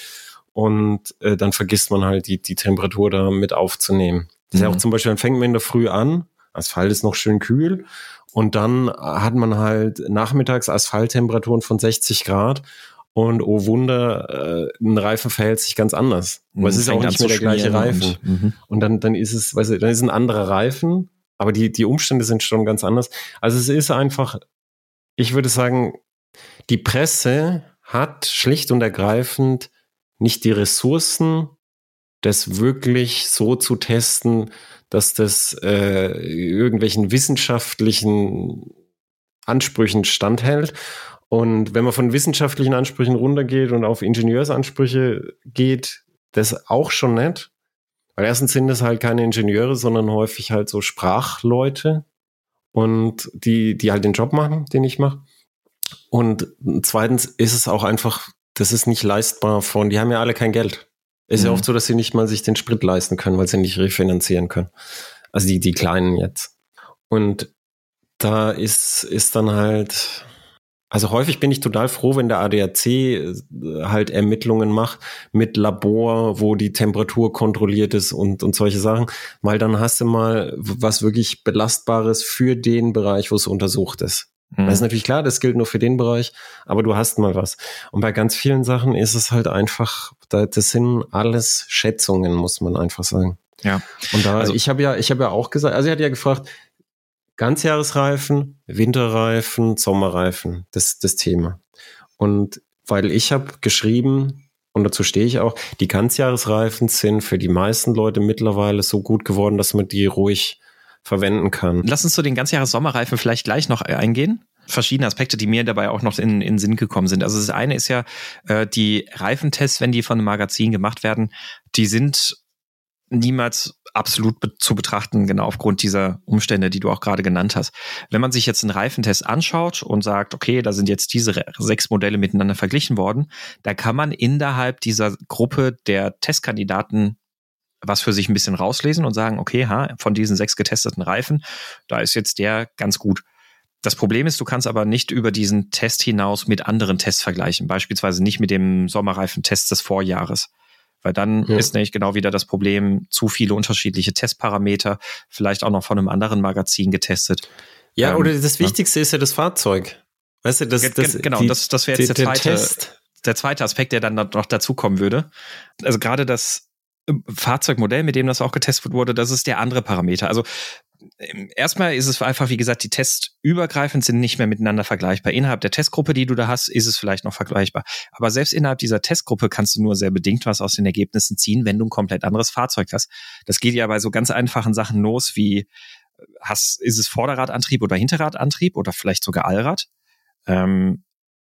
Und äh, dann vergisst man halt die, die Temperatur da mit aufzunehmen. Das mhm. ist ja auch zum Beispiel, dann fängt man in der Früh an, Asphalt ist noch schön kühl. Und dann hat man halt nachmittags Asphalttemperaturen von sechzig Grad. Und oh Wunder, äh, ein Reifen verhält sich ganz anders. Aber es ist auch nicht mehr der gleiche Reifen. Und, mhm. und dann, dann ist es, weißt du, dann ist ein anderer Reifen, aber die, die Umstände sind schon ganz anders. Also es ist einfach, ich würde sagen, die Presse hat schlicht und ergreifend nicht die Ressourcen, das wirklich so zu testen, dass das äh, irgendwelchen wissenschaftlichen Ansprüchen standhält. Und wenn man von wissenschaftlichen Ansprüchen runtergeht und auf Ingenieursansprüche geht, das auch schon nicht. Weil erstens sind es halt keine Ingenieure, sondern häufig halt so Sprachleute und die, die halt den Job machen, den ich mache. Und zweitens ist es auch einfach, das ist nicht leistbar von, die haben ja alle kein Geld. Ist mhm. ja oft so, dass sie nicht mal sich den Sprit leisten können, weil sie nicht refinanzieren können. Also die, die Kleinen jetzt. Und da ist, ist dann halt, also häufig bin ich total froh, wenn der A D A C halt Ermittlungen macht mit Labor, wo die Temperatur kontrolliert ist und, und solche Sachen, weil dann hast du mal was wirklich Belastbares für den Bereich, wo es untersucht ist. Mhm. Das ist natürlich klar, das gilt nur für den Bereich, aber du hast mal was. Und bei ganz vielen Sachen ist es halt einfach, das sind alles Schätzungen, muss man einfach sagen. Ja. Und da, also ich habe ja, ich habe ja auch gesagt, also er hat ja gefragt, Ganzjahresreifen, Winterreifen, Sommerreifen, das das Thema. Und weil ich habe geschrieben, und dazu stehe ich auch, die Ganzjahresreifen sind für die meisten Leute mittlerweile so gut geworden, dass man die ruhig verwenden kann. Lass uns zu den Ganzjahres-Sommerreifen vielleicht gleich noch eingehen. Verschiedene Aspekte, die mir dabei auch noch in in Sinn gekommen sind. Also das eine ist ja, äh, die Reifentests, wenn die von einem Magazin gemacht werden, die sind niemals absolut be- zu betrachten, genau aufgrund dieser Umstände, die du auch gerade genannt hast. Wenn man sich jetzt einen Reifentest anschaut und sagt, okay, da sind jetzt diese re- sechs Modelle miteinander verglichen worden, da kann man innerhalb dieser Gruppe der Testkandidaten was für sich ein bisschen rauslesen und sagen, okay, ha, von diesen sechs getesteten Reifen, da ist jetzt der ganz gut. Das Problem ist, du kannst aber nicht über diesen Test hinaus mit anderen Tests vergleichen, beispielsweise nicht mit dem Sommerreifentest des Vorjahres. Weil dann ja. ist nämlich genau wieder das Problem, zu viele unterschiedliche Testparameter, vielleicht auch noch von einem anderen Magazin getestet. Ja, ähm, oder das Wichtigste ja. ist ja das Fahrzeug. Weißt du, das, Ge- das Genau, die, das, das wäre jetzt die, der, zweite, der, Test. der zweite Aspekt, der dann noch dazukommen würde. Also gerade das Fahrzeugmodell, mit dem das auch getestet wurde, das ist der andere Parameter. Also Erstmal ist es einfach, wie gesagt, die Tests übergreifend sind nicht mehr miteinander vergleichbar. Innerhalb der Testgruppe, die du da hast, ist es vielleicht noch vergleichbar. Aber selbst innerhalb dieser Testgruppe kannst du nur sehr bedingt was aus den Ergebnissen ziehen, wenn du ein komplett anderes Fahrzeug hast. Das geht ja bei so ganz einfachen Sachen los wie, hast, ist es Vorderradantrieb oder Hinterradantrieb oder vielleicht sogar Allrad? Ähm,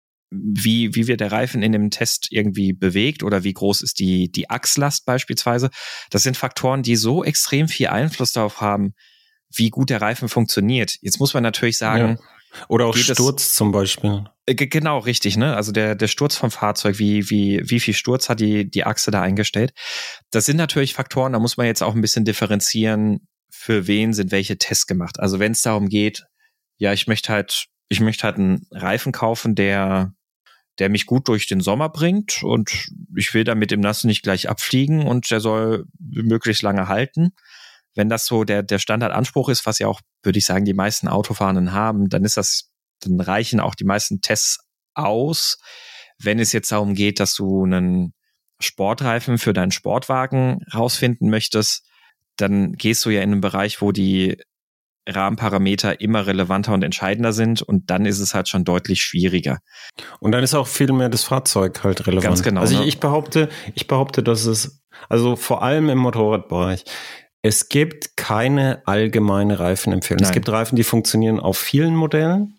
wie, wie wird der Reifen in dem Test irgendwie bewegt oder wie groß ist die, die Achslast beispielsweise? Das sind Faktoren, die so extrem viel Einfluss darauf haben, wie gut der Reifen funktioniert. Jetzt muss man natürlich sagen, ja. Oder auch Sturz es, zum Beispiel. Äh, genau, richtig, ne? Also der, der Sturz vom Fahrzeug, wie, wie, wie viel Sturz hat die, die Achse da eingestellt? Das sind natürlich Faktoren, da muss man jetzt auch ein bisschen differenzieren, für wen sind welche Tests gemacht. Also wenn es darum geht, ja, ich möchte halt, ich möchte halt einen Reifen kaufen, der, der mich gut durch den Sommer bringt und ich will damit im Nassen nicht gleich abfliegen und der soll möglichst lange halten. Wenn das so der, der Standardanspruch ist, was ja auch, würde ich sagen, die meisten Autofahrenden haben, dann ist das, dann reichen auch die meisten Tests aus. Wenn es jetzt darum geht, dass du einen Sportreifen für deinen Sportwagen rausfinden möchtest, dann gehst du ja in einen Bereich, wo die Rahmenparameter immer relevanter und entscheidender sind und dann ist es halt schon deutlich schwieriger. Und dann ist auch viel mehr das Fahrzeug halt relevant. Ganz genau. Also ich, ne? ich behaupte, ich behaupte, dass es, also vor allem im Motorradbereich, es gibt keine allgemeine Reifenempfehlung. Nein. Es gibt Reifen, die funktionieren auf vielen Modellen,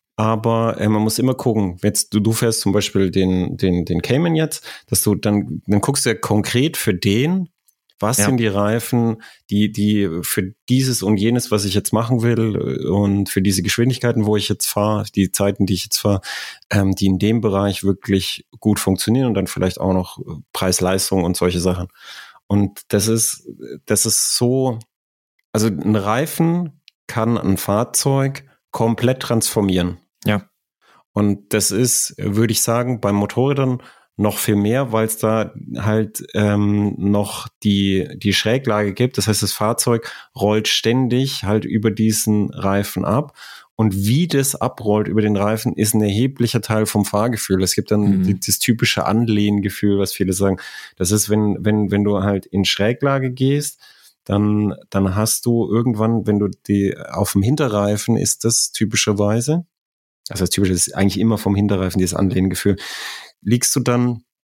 aber äh, man muss immer gucken. Jetzt du, du fährst zum Beispiel den den den Cayman jetzt, dass du dann dann guckst du ja konkret für den, was ja. sind die Reifen, die die für dieses und jenes, was ich jetzt machen will und für diese Geschwindigkeiten, wo ich jetzt fahre, die Zeiten, die ich jetzt fahre, ähm, die in dem Bereich wirklich gut funktionieren und dann vielleicht auch noch Preis-Leistung und solche Sachen. Und das ist, das ist so, also ein Reifen kann ein Fahrzeug komplett transformieren. Ja. Und das ist, würde ich sagen, beim Motorrädern noch viel mehr, weil es da halt ähm, noch die die Schräglage gibt. Das heißt, das Fahrzeug rollt ständig halt über diesen Reifen ab. Und wie das abrollt über den Reifen, ist ein erheblicher Teil vom Fahrgefühl. Es gibt dann mhm. das typische Anlehngefühl, was viele sagen. Das ist, wenn wenn wenn du halt in Schräglage gehst, dann dann hast du irgendwann, wenn du die auf dem Hinterreifen ist das typischerweise, also das typische ist eigentlich immer vom Hinterreifen dieses Anlehngefühl, liegst du dann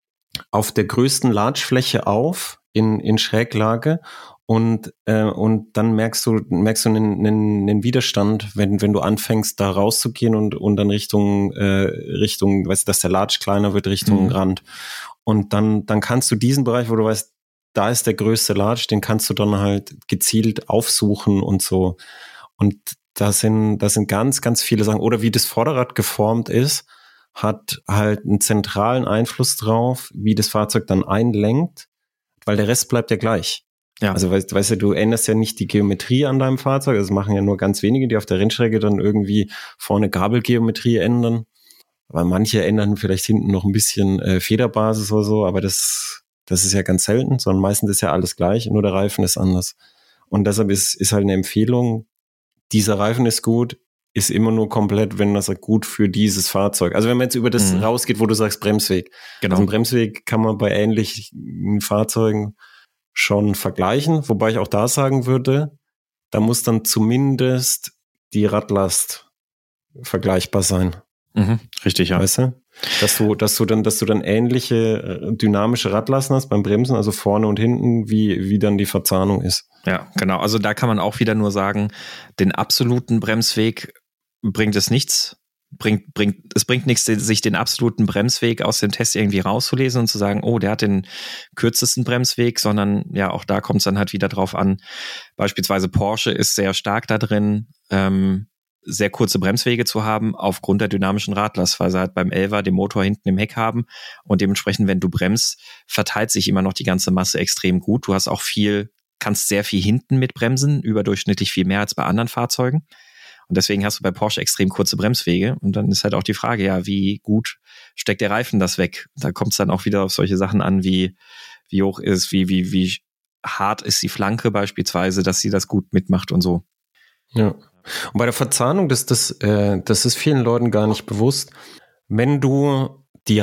auf der größten Latschfläche auf in in Schräglage. Und äh, und dann merkst du merkst du einen, einen, einen Widerstand, wenn wenn du anfängst da rauszugehen und und dann Richtung äh, Richtung, weißt du, dass der Latsch kleiner wird Richtung mhm. Rand. Und dann dann kannst du diesen Bereich, wo du weißt, da ist der größte Latsch, den kannst du dann halt gezielt aufsuchen und so. Und da sind da sind ganz ganz viele Sachen, oder wie das Vorderrad geformt ist, hat halt einen zentralen Einfluss drauf, wie das Fahrzeug dann einlenkt, weil der Rest bleibt ja gleich. Ja. Also weißt, weißt du, du änderst ja nicht die Geometrie an deinem Fahrzeug, das machen ja nur ganz wenige, die auf der Rennstrecke dann irgendwie vorne Gabelgeometrie ändern, weil manche ändern vielleicht hinten noch ein bisschen äh, Federbasis oder so, aber das das ist ja ganz selten, sondern meistens ist ja alles gleich, nur der Reifen ist anders. Und deshalb ist ist halt eine Empfehlung, dieser Reifen ist gut, ist immer nur komplett, wenn das gut für dieses Fahrzeug. Also wenn man jetzt über das mhm. rausgeht, wo du sagst Bremsweg. Genau. Also einen Bremsweg kann man bei ähnlichen Fahrzeugen schon vergleichen, wobei ich auch da sagen würde, da muss dann zumindest die Radlast vergleichbar sein. Mhm, richtig, ja. Weißt du? Dass du, dass du dann, dass du dann ähnliche dynamische Radlasten hast beim Bremsen, also vorne und hinten, wie, wie dann die Verzahnung ist. Ja, genau. Also da kann man auch wieder nur sagen, den absoluten Bremsweg bringt es nichts. Bringt, bringt, es bringt nichts, sich den absoluten Bremsweg aus dem Test irgendwie rauszulesen und zu sagen, oh, der hat den kürzesten Bremsweg, sondern ja, auch da kommt es dann halt wieder drauf an. Beispielsweise Porsche ist sehr stark da drin, ähm, sehr kurze Bremswege zu haben, aufgrund der dynamischen Radlast, weil sie halt beim Elfer den Motor hinten im Heck haben und dementsprechend, wenn du bremst, verteilt sich immer noch die ganze Masse extrem gut. Du hast auch viel, kannst sehr viel hinten mit bremsen, überdurchschnittlich viel mehr als bei anderen Fahrzeugen. Und deswegen hast du bei Porsche extrem kurze Bremswege. Und dann ist halt auch die Frage, ja, wie gut steckt der Reifen das weg? Da kommt es dann auch wieder auf solche Sachen an, wie wie hoch ist, wie wie wie hart ist die Flanke beispielsweise, dass sie das gut mitmacht und so. Ja. Und bei der Verzahnung, das, das, äh, das ist vielen Leuten gar nicht bewusst. Wenn du die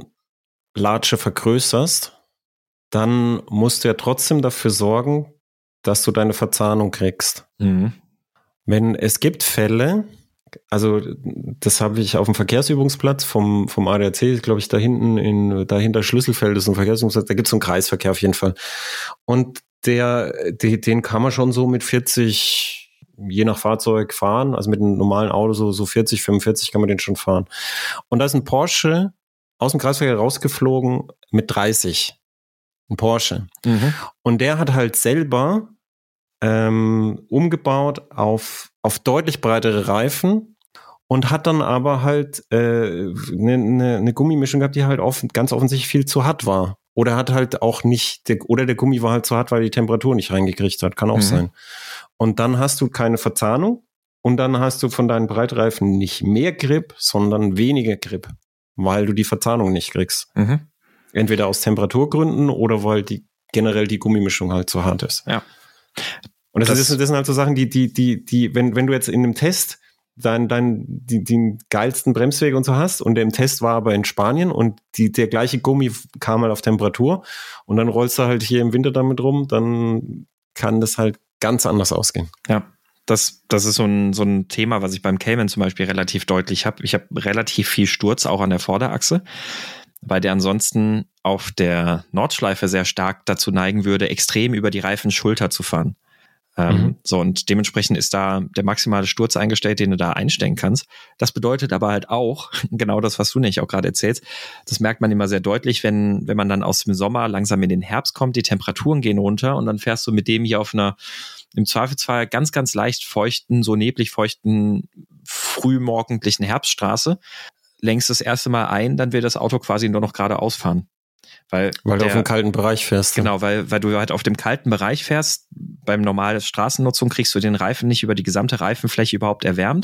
Reifenlatsche vergrößerst, dann musst du ja trotzdem dafür sorgen, dass du deine Verzahnung kriegst. Mhm. Wenn es gibt Fälle, also das habe ich auf dem Verkehrsübungsplatz vom, vom A D A C, glaube ich, da hinten, in, dahinter Schlüsselfeld ist ein Verkehrsübungsplatz, da gibt es so einen Kreisverkehr auf jeden Fall. Und der, die, den kann man schon so mit vierzig, je nach Fahrzeug fahren, also mit einem normalen Auto so, so vierzig, fünfundvierzig kann man den schon fahren. Und da ist ein Porsche aus dem Kreisverkehr rausgeflogen mit dreißig. Ein Porsche. Mhm. Und der hat halt selber ähm, umgebaut auf, auf deutlich breitere Reifen und hat dann aber halt eine äh, ne, ne, ne Gummimischung gehabt, die halt offen, ganz offensichtlich viel zu hart war. Oder hat halt auch nicht, der, oder der Gummi war halt zu hart, weil die Temperatur nicht reingekriegt hat. Kann auch mhm. sein. Und dann hast du keine Verzahnung und dann hast du von deinen Breitreifen nicht mehr Grip, sondern weniger Grip, weil du die Verzahnung nicht kriegst. Mhm. Entweder aus Temperaturgründen oder weil die generell die Gummimischung halt zu hart ist. Ja. Und das, das, ist, das sind halt so Sachen, die, die, die, die, wenn, wenn du jetzt in einem Test dein, dein, die, den geilsten Bremsweg und so hast und der im Test war aber in Spanien und die, der gleiche Gummi kam halt auf Temperatur und dann rollst du halt hier im Winter damit rum, dann kann das halt ganz anders ausgehen. Ja. Das, das ist so ein, so ein Thema, was ich beim Cayman zum Beispiel relativ deutlich habe. Ich habe relativ viel Sturz auch an der Vorderachse, weil der ansonsten auf der Nordschleife sehr stark dazu neigen würde, extrem über die Reifenschulter zu fahren. Ähm, mhm. So, und dementsprechend ist da der maximale Sturz eingestellt, den du da einstellen kannst. Das bedeutet aber halt auch, genau das, was du nicht auch gerade erzählst, das merkt man immer sehr deutlich, wenn, wenn man dann aus dem Sommer langsam in den Herbst kommt, die Temperaturen gehen runter und dann fährst du mit dem hier auf einer, im Zweifelsfall ganz, ganz leicht feuchten, so neblig feuchten, frühmorgendlichen Herbststraße, lenkst das erste Mal ein, dann will das Auto quasi nur noch geradeaus fahren. Weil, weil der, du auf dem kalten Bereich fährst. Genau, weil, weil du halt auf dem kalten Bereich fährst. Beim normalen Straßennutzung kriegst du den Reifen nicht über die gesamte Reifenfläche überhaupt erwärmt.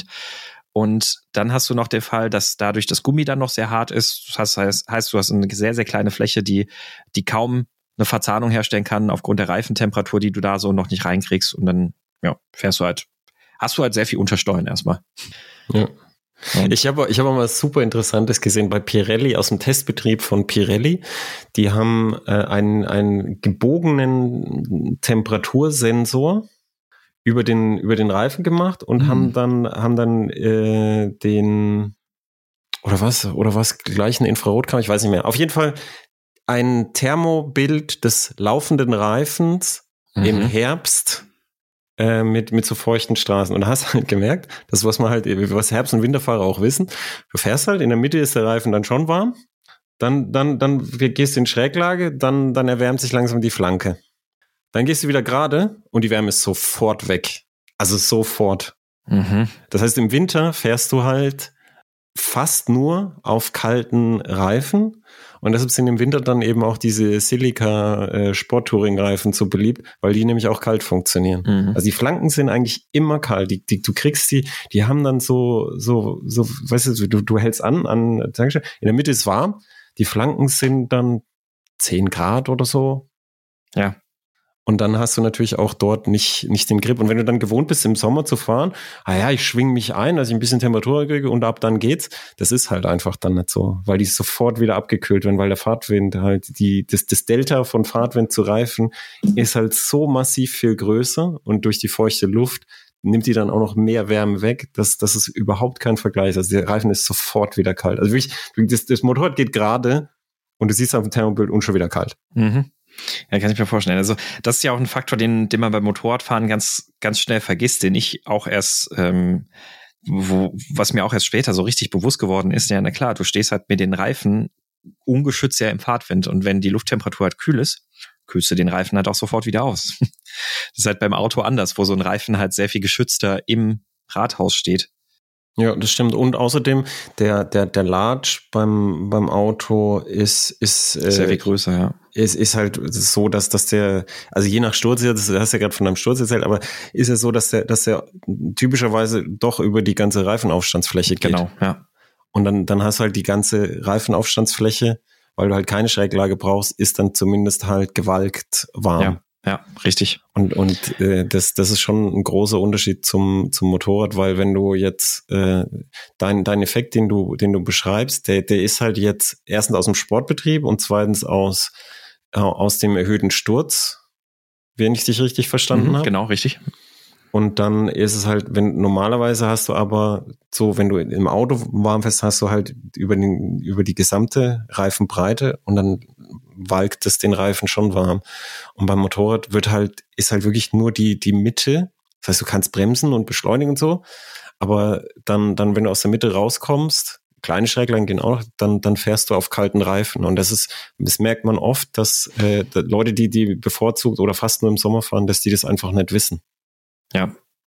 Und dann hast du noch den Fall, dass dadurch das Gummi dann noch sehr hart ist. Das heißt, heißt du hast eine sehr, sehr kleine Fläche, die, die kaum eine Verzahnung herstellen kann aufgrund der Reifentemperatur, die du da so noch nicht reinkriegst. Und dann ja, fährst du halt, hast du halt sehr viel Untersteuern erstmal. Ja. Und ich habe ich habe mal was super Interessantes gesehen bei Pirelli aus dem Testbetrieb von Pirelli. Die haben äh, einen, einen gebogenen Temperatursensor über den über den Reifen gemacht und mhm. haben dann haben dann äh, den oder was oder was gleich eine Infrarotkamera, ich weiß nicht mehr. Auf jeden Fall ein Thermobild des laufenden Reifens mhm. im Herbst. Äh, mit, mit so feuchten Straßen. Und da hast du halt gemerkt, das was man halt, was Herbst- und Winterfahrer auch wissen, du fährst halt, in der Mitte ist der Reifen dann schon warm, dann, dann, dann gehst du in Schräglage, dann, dann erwärmt sich langsam die Flanke. Dann gehst du wieder gerade und die Wärme ist sofort weg. Also sofort. Mhm. Das heißt, im Winter fährst du halt fast nur auf kalten Reifen. Und deshalb sind im Winter dann eben auch diese Silica-Sport-Touring-Reifen so beliebt, weil die nämlich auch kalt funktionieren. Mhm. Also die Flanken sind eigentlich immer kalt. Die, die, du kriegst die, die haben dann so, so, so, weißt du, du, du hältst an, an, in der Mitte ist warm, die Flanken sind dann zehn Grad oder so. Ja. Und dann hast du natürlich auch dort nicht, nicht den Grip. Und wenn du dann gewohnt bist, im Sommer zu fahren, ah ja, ich schwing mich ein, dass ich ein bisschen Temperatur kriege und ab dann geht's. Das ist halt einfach dann nicht so, weil die sofort wieder abgekühlt werden, weil der Fahrtwind halt, die, das, das Delta von Fahrtwind zu Reifen ist halt so massiv viel größer und durch die feuchte Luft nimmt die dann auch noch mehr Wärme weg. Das, das ist überhaupt kein Vergleich. Also der Reifen ist sofort wieder kalt. Also wirklich, das, das Motorrad geht gerade und du siehst auf dem Thermobild und schon wieder kalt. Mhm. Ja, kann ich mir vorstellen. Also das ist ja auch ein Faktor, den, den man beim Motorradfahren ganz, ganz schnell vergisst, den ich auch erst, ähm, wo, was mir auch erst später so richtig bewusst geworden ist. Ja, na klar, du stehst halt mit den Reifen ungeschützt ja im Fahrtwind und wenn die Lufttemperatur halt kühl ist, kühlst du den Reifen halt auch sofort wieder aus. Das ist halt beim Auto anders, wo so ein Reifen halt sehr viel geschützter im Rathaus steht. Ja, das stimmt. Und außerdem, der, der, der Large beim, beim Auto ist, ist, äh, sehr viel größer, ja. Ist, ist halt so, dass, dass der, also je nach Sturz, das hast du ja gerade von deinem Sturz erzählt, aber ist es so, dass der, dass der typischerweise doch über die ganze Reifenaufstandsfläche geht. Genau, ja. Und dann, dann hast du halt die ganze Reifenaufstandsfläche, weil du halt keine Schräglage brauchst, ist dann zumindest halt gewalkt warm. Ja. Ja, richtig. Und und äh, das das ist schon ein großer Unterschied zum zum Motorrad, weil wenn du jetzt äh, dein dein Effekt, den du den du beschreibst, der der ist halt jetzt erstens aus dem Sportbetrieb und zweitens aus äh, aus dem erhöhten Sturz wenn ich dich richtig verstanden mhm, habe. Genau, richtig. Und dann ist es halt, wenn normalerweise hast du aber so, wenn du im Auto warm fährst, hast du halt über den, über die gesamte Reifenbreite und dann walkt es den Reifen schon warm. Und beim Motorrad wird halt, ist halt wirklich nur die, die Mitte. Das heißt, du kannst bremsen und beschleunigen und so. Aber dann, dann, wenn du aus der Mitte rauskommst, kleine Schräglein gehen auch, dann, dann fährst du auf kalten Reifen. Und das ist, das merkt man oft, dass äh, Leute, die, die bevorzugt oder fast nur im Sommer fahren, dass die das einfach nicht wissen. Ja.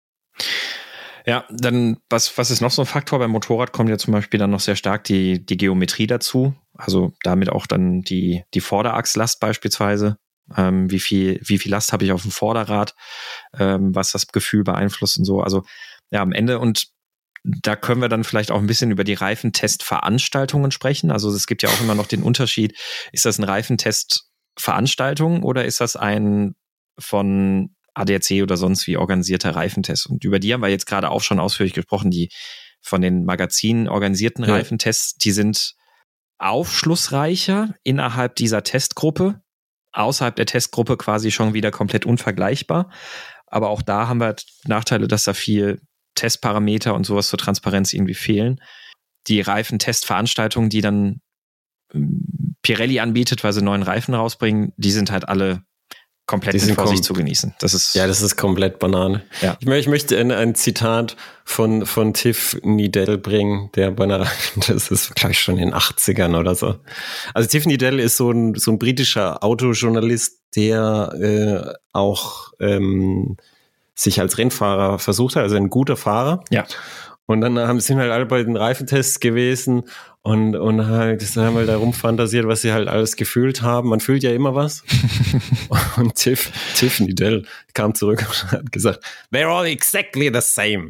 Ja, dann, was, was ist noch so ein Faktor? Beim Motorrad kommt ja zum Beispiel dann noch sehr stark die, die Geometrie dazu. Also damit auch dann die, die Vorderachslast beispielsweise. Ähm, wie viel, wie viel Last habe ich auf dem Vorderrad? Ähm, was das Gefühl beeinflusst und so. Also, ja, am Ende, und da können wir dann vielleicht auch ein bisschen über die Reifentestveranstaltungen sprechen. Also, es gibt ja auch immer noch den Unterschied. Ist das ein Reifentestveranstaltung oder ist das ein von A D A C oder sonst wie organisierter Reifentest? Und über die haben wir jetzt gerade auch schon ausführlich gesprochen. Die von den Magazinen organisierten ja. Reifentests, die sind aufschlussreicher innerhalb dieser Testgruppe, außerhalb der Testgruppe quasi schon wieder komplett unvergleichbar. Aber auch da haben wir Nachteile, dass da viel Testparameter und sowas zur Transparenz irgendwie fehlen. Die Reifentestveranstaltungen, die dann Pirelli anbietet, weil sie neuen Reifen rausbringen, die sind halt alle komplett mit Vorsicht zu genießen. Das ist ja, das ist komplett Banane. Ja. Ich, ich möchte ein, ein Zitat von, von Tiff Needell bringen, der bei einer, das ist gleich schon in den achtzigern oder so. Also Tiff Needell ist so ein, so ein britischer Autojournalist, der äh, auch ähm, sich als Rennfahrer versucht hat, also ein guter Fahrer. Ja. Und dann haben, sind halt alle bei den Reifentests gewesen und, und halt, das haben halt da rumfantasiert, was sie halt alles gefühlt haben. Man fühlt ja immer was. Und Tiff, Tiff Needell kam zurück und hat gesagt, they're all exactly the same.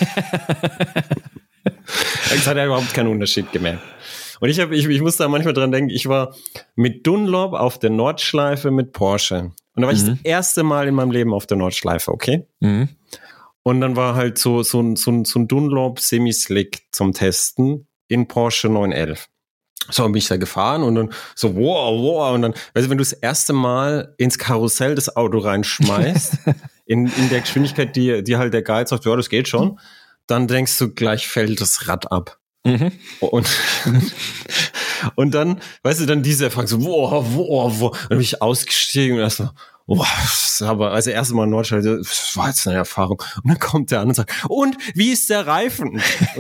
Das hat er überhaupt keinen Unterschied gemerkt. Und ich, hab, ich, ich muss da manchmal dran denken, ich war mit Dunlop auf der Nordschleife mit Porsche. Und da war mhm. ich das erste Mal in meinem Leben auf der Nordschleife, okay? Mhm. Und dann war halt so, so ein, so ein, so ein Dunlop Semi-Slick zum Testen in Porsche neun elf. So bin ich da gefahren und dann so, wow, wow. Und dann, weißt du, wenn du das erste Mal ins Karussell das Auto reinschmeißt, in, in der Geschwindigkeit, die, die halt der Guide sagt, ja, das geht schon, dann denkst du, gleich fällt das Rad ab. Mhm. Und, und dann, weißt du, dann diese Erfahrung so, wow, wow, wow. Dann bin ich ausgestiegen und erst so, boah, aber also erst mal in Nordschleife, das war jetzt eine Erfahrung. Und dann kommt der an und sagt, und wie ist der Reifen?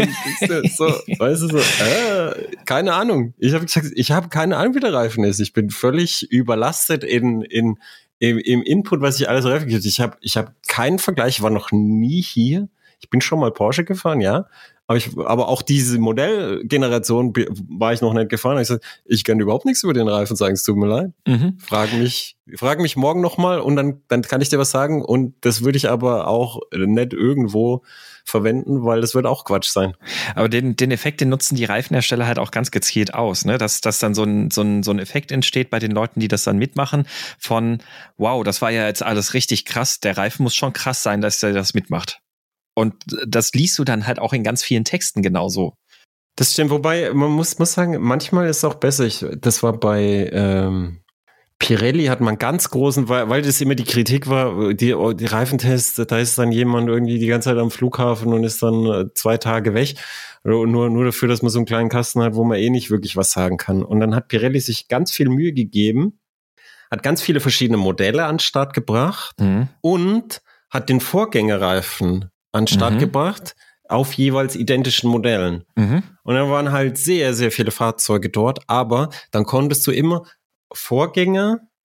Und so, weißt du, so, äh, keine Ahnung. Ich habe gesagt, ich habe keine Ahnung, wie der Reifen ist. Ich bin völlig überlastet in, in, im, im Input, was ich alles Reifen gibt. Ich habe, ich habe keinen Vergleich, ich war noch nie hier. Ich bin schon mal Porsche gefahren, ja. Aber, ich, aber auch diese Modellgeneration war ich noch nicht gefahren. Ich sag, ich kann überhaupt nichts über den Reifen sagen, es tut mir leid. Mhm. Frag mich, frag mich morgen nochmal und dann, dann kann ich dir was sagen. Und das würde ich aber auch nicht irgendwo verwenden, weil das wird auch Quatsch sein. Aber den, den Effekt, den nutzen die Reifenhersteller halt auch ganz gezielt aus, ne? Dass, dass dann so ein, so ein, so ein Effekt entsteht bei den Leuten, die das dann mitmachen, von, wow, das war ja jetzt alles richtig krass. Der Reifen muss schon krass sein, dass der das mitmacht. Und das liest du dann halt auch in ganz vielen Texten genauso. Das stimmt, wobei man muss, muss sagen, manchmal ist es auch besser. Ich, das war bei ähm, Pirelli hat man ganz großen, weil, weil das immer die Kritik war, die, die Reifentests, da ist dann jemand irgendwie die ganze Zeit am Flughafen und ist dann zwei Tage weg. Nur, nur dafür, dass man so einen kleinen Kasten hat, wo man eh nicht wirklich was sagen kann. Und dann hat Pirelli sich ganz viel Mühe gegeben, hat ganz viele verschiedene Modelle an den Start gebracht mhm. und hat den Vorgängerreifen an den Start mhm. gebracht, auf jeweils identischen Modellen. Mhm. Und dann waren halt sehr, sehr viele Fahrzeuge dort, aber dann konntest du immer Vorgänger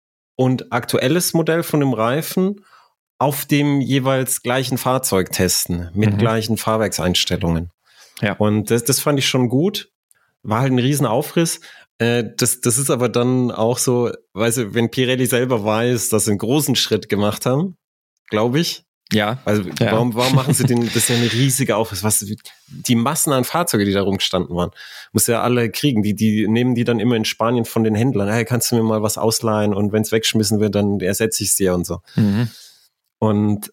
und aktuelles Modell von dem Reifen auf dem jeweils gleichen Fahrzeug testen, mit mhm. gleichen Fahrwerkseinstellungen. Ja. Und das, das fand ich schon gut. War halt ein riesen Aufriss. Äh, das, das ist aber dann auch so, weißt du, wenn Pirelli selber weiß, dass sie einen großen Schritt gemacht haben, glaube ich. Ja. Also ja. warum, warum machen sie den, das ist ja eine riesige Aufriss, was, die Massen an Fahrzeuge, die da rumgestanden waren, muss ja alle kriegen, die, die nehmen die dann immer in Spanien von den Händlern, hey, kannst du mir mal was ausleihen und wenn es wegschmissen wird, dann ersetze ich es dir und so. Mhm. Und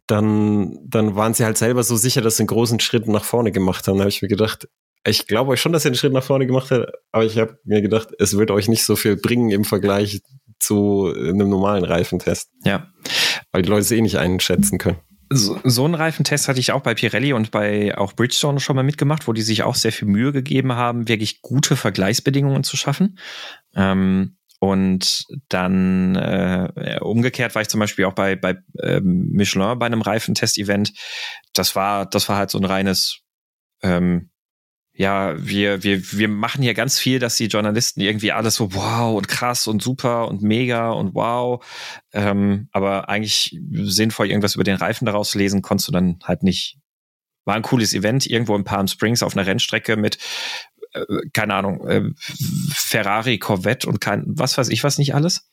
dann, dann waren sie halt selber so sicher, dass sie einen großen Schritt nach vorne gemacht haben. Da habe ich mir gedacht, ich glaube euch schon, dass ihr einen Schritt nach vorne gemacht habt, aber ich habe mir gedacht, es wird euch nicht so viel bringen im Vergleich zu einem normalen Reifentest. Ja. Weil die Leute es eh nicht einschätzen können. So, so einen Reifentest hatte ich auch bei Pirelli und bei auch Bridgestone schon mal mitgemacht, wo die sich auch sehr viel Mühe gegeben haben, wirklich gute Vergleichsbedingungen zu schaffen. Ähm, und dann äh, umgekehrt war ich zum Beispiel auch bei, bei äh, Michelin bei einem Reifentest-Event. Das war, das war halt so ein reines ähm, ja, wir, wir, wir machen hier ganz viel, dass die Journalisten irgendwie alles so wow und krass und super und mega und wow. Ähm, aber eigentlich sinnvoll irgendwas über den Reifen daraus lesen, konntest du dann halt nicht. War ein cooles Event, irgendwo in Palm Springs auf einer Rennstrecke mit, äh, keine Ahnung, äh, Ferrari, Corvette und kein, was weiß ich was nicht alles.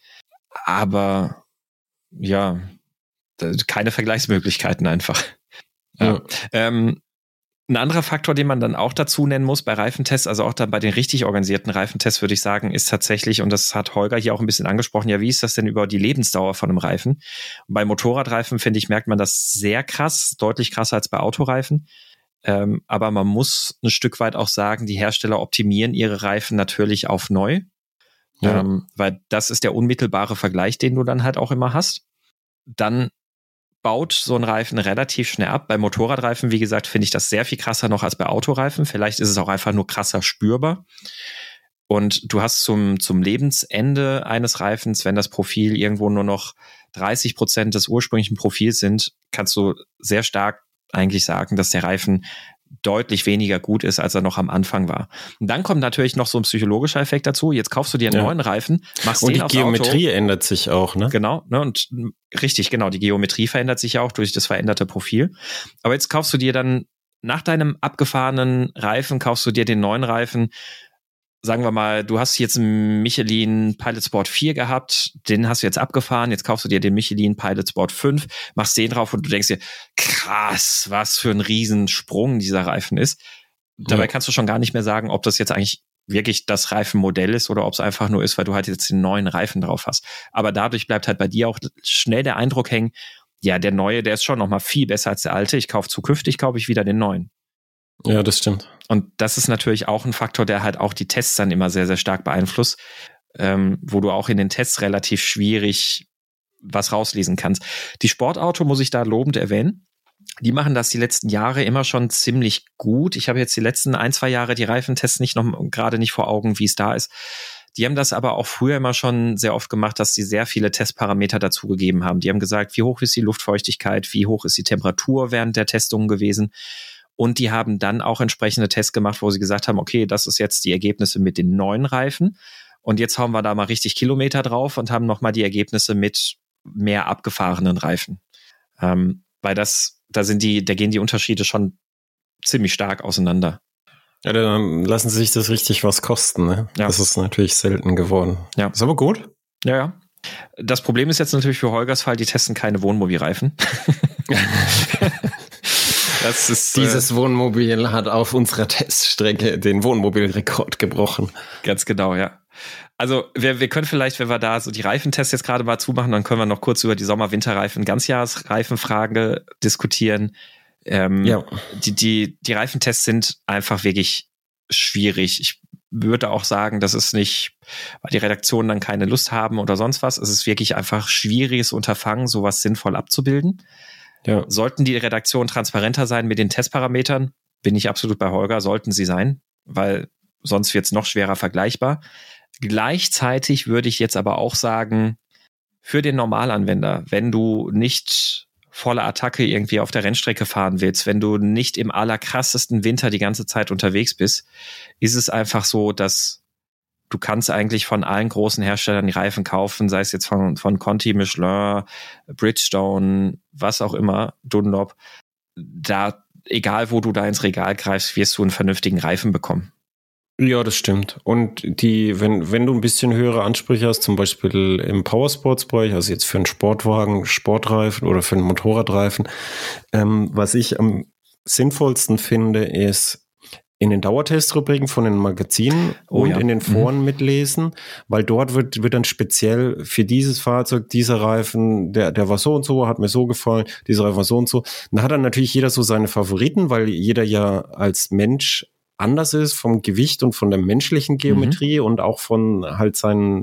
Aber ja, keine Vergleichsmöglichkeiten einfach. Ja. ja. Ähm, Ein anderer Faktor, den man dann auch dazu nennen muss bei Reifentests, also auch dann bei den richtig organisierten Reifentests, würde ich sagen, ist tatsächlich, und das hat Holger hier auch ein bisschen angesprochen, ja, wie ist das denn über die Lebensdauer von einem Reifen? Und bei Motorradreifen, finde ich, merkt man das sehr krass, deutlich krasser als bei Autoreifen. Ähm, aber man muss ein Stück weit auch sagen, die Hersteller optimieren ihre Reifen natürlich auf neu. Ja. Ähm, weil das ist der unmittelbare Vergleich, den du dann halt auch immer hast. Dann baut so ein Reifen relativ schnell ab. Bei Motorradreifen, wie gesagt, finde ich das sehr viel krasser noch als bei Autoreifen. Vielleicht ist es auch einfach nur krasser spürbar. Und du hast zum, zum Lebensende eines Reifens, wenn das Profil irgendwo nur noch dreißig Prozent des ursprünglichen Profils sind, kannst du sehr stark eigentlich sagen, dass der Reifen deutlich weniger gut ist, als er noch am Anfang war. Und dann kommt natürlich noch so ein psychologischer Effekt dazu. Jetzt kaufst du dir einen ja. neuen Reifen, machst und den aufs Auto. Und die Geometrie ändert sich auch, ne? Genau, ne? Und richtig, genau, die Geometrie verändert sich ja auch durch das veränderte Profil. Aber jetzt kaufst du dir dann nach deinem abgefahrenen Reifen, kaufst du dir den neuen Reifen. Sagen wir mal, du hast jetzt einen Michelin Pilot Sport vier gehabt, den hast du jetzt abgefahren, jetzt kaufst du dir den Michelin Pilot Sport fünf, machst den drauf und du denkst dir, krass, was für ein Riesensprung dieser Reifen ist. Dabei ja. kannst du schon gar nicht mehr sagen, ob das jetzt eigentlich wirklich das Reifenmodell ist oder ob es einfach nur ist, weil du halt jetzt den neuen Reifen drauf hast. Aber dadurch bleibt halt bei dir auch schnell der Eindruck hängen, ja, der neue, der ist schon noch mal viel besser als der alte, ich kaufe zukünftig, kaufe ich wieder den neuen. Ja, das stimmt. Und das ist natürlich auch ein Faktor, der halt auch die Tests dann immer sehr, sehr stark beeinflusst, ähm, wo du auch in den Tests relativ schwierig was rauslesen kannst. Die Sportauto muss ich da lobend erwähnen. Die machen das die letzten Jahre immer schon ziemlich gut. Ich habe jetzt die letzten ein, zwei Jahre die Reifentests nicht noch gerade nicht vor Augen, wie es da ist. Die haben das aber auch früher immer schon sehr oft gemacht, dass sie sehr viele Testparameter dazugegeben haben. Die haben gesagt, wie hoch ist die Luftfeuchtigkeit, wie hoch ist die Temperatur während der Testungen gewesen. Und die haben dann auch entsprechende Tests gemacht, wo sie gesagt haben, okay, das ist jetzt die Ergebnisse mit den neuen Reifen. Und jetzt hauen wir da mal richtig Kilometer drauf und haben nochmal die Ergebnisse mit mehr abgefahrenen Reifen. Ähm, weil das, da sind die, da gehen die Unterschiede schon ziemlich stark auseinander. Ja, dann lassen sie sich das richtig was kosten, ne? Ja. Das ist natürlich selten geworden. Ja. Ist aber gut. Ja, ja. Das Problem ist jetzt natürlich für Holgers Fall, die testen keine Wohnmobilreifen. Das ist, Dieses äh, Wohnmobil hat auf unserer Teststrecke den Wohnmobilrekord gebrochen. Ganz genau, ja. Also wir, wir können vielleicht, wenn wir da so die Reifentests jetzt gerade mal zumachen, dann können wir noch kurz über die Sommer-Winterreifen, Ganzjahresreifenfrage diskutieren. Ähm, ja. Die, die, die Reifentests sind einfach wirklich schwierig. Ich würde auch sagen, das ist nicht, weil die Redaktionen dann keine Lust haben oder sonst was. Es ist wirklich einfach schwieriges Unterfangen, sowas sinnvoll abzubilden. Ja. Sollten die Redaktionen transparenter sein mit den Testparametern, bin ich absolut bei Holger, sollten sie sein, weil sonst wird es noch schwerer vergleichbar. Gleichzeitig würde ich jetzt aber auch sagen, für den Normalanwender, wenn du nicht volle Attacke irgendwie auf der Rennstrecke fahren willst, wenn du nicht im allerkrassesten Winter die ganze Zeit unterwegs bist, ist es einfach so, dass du kannst eigentlich von allen großen Herstellern die Reifen kaufen, sei es jetzt von, von Conti, Michelin, Bridgestone, was auch immer, Dunlop. Da, egal wo du da ins Regal greifst, wirst du einen vernünftigen Reifen bekommen. Ja, das stimmt. Und die, wenn, wenn du ein bisschen höhere Ansprüche hast, zum Beispiel im Powersports-Bereich, also jetzt für einen Sportwagen, Sportreifen oder für einen Motorradreifen, ähm, was ich am sinnvollsten finde, ist in den Dauertestrubriken von den Magazinen oh, und ja. in den Foren mhm. mitlesen, weil dort wird, wird dann speziell für dieses Fahrzeug, dieser Reifen, der, der war so und so, hat mir so gefallen, dieser Reifen war so und so. Da hat dann natürlich jeder so seine Favoriten, weil jeder ja als Mensch anders ist vom Gewicht und von der menschlichen Geometrie mhm. und auch von halt seinen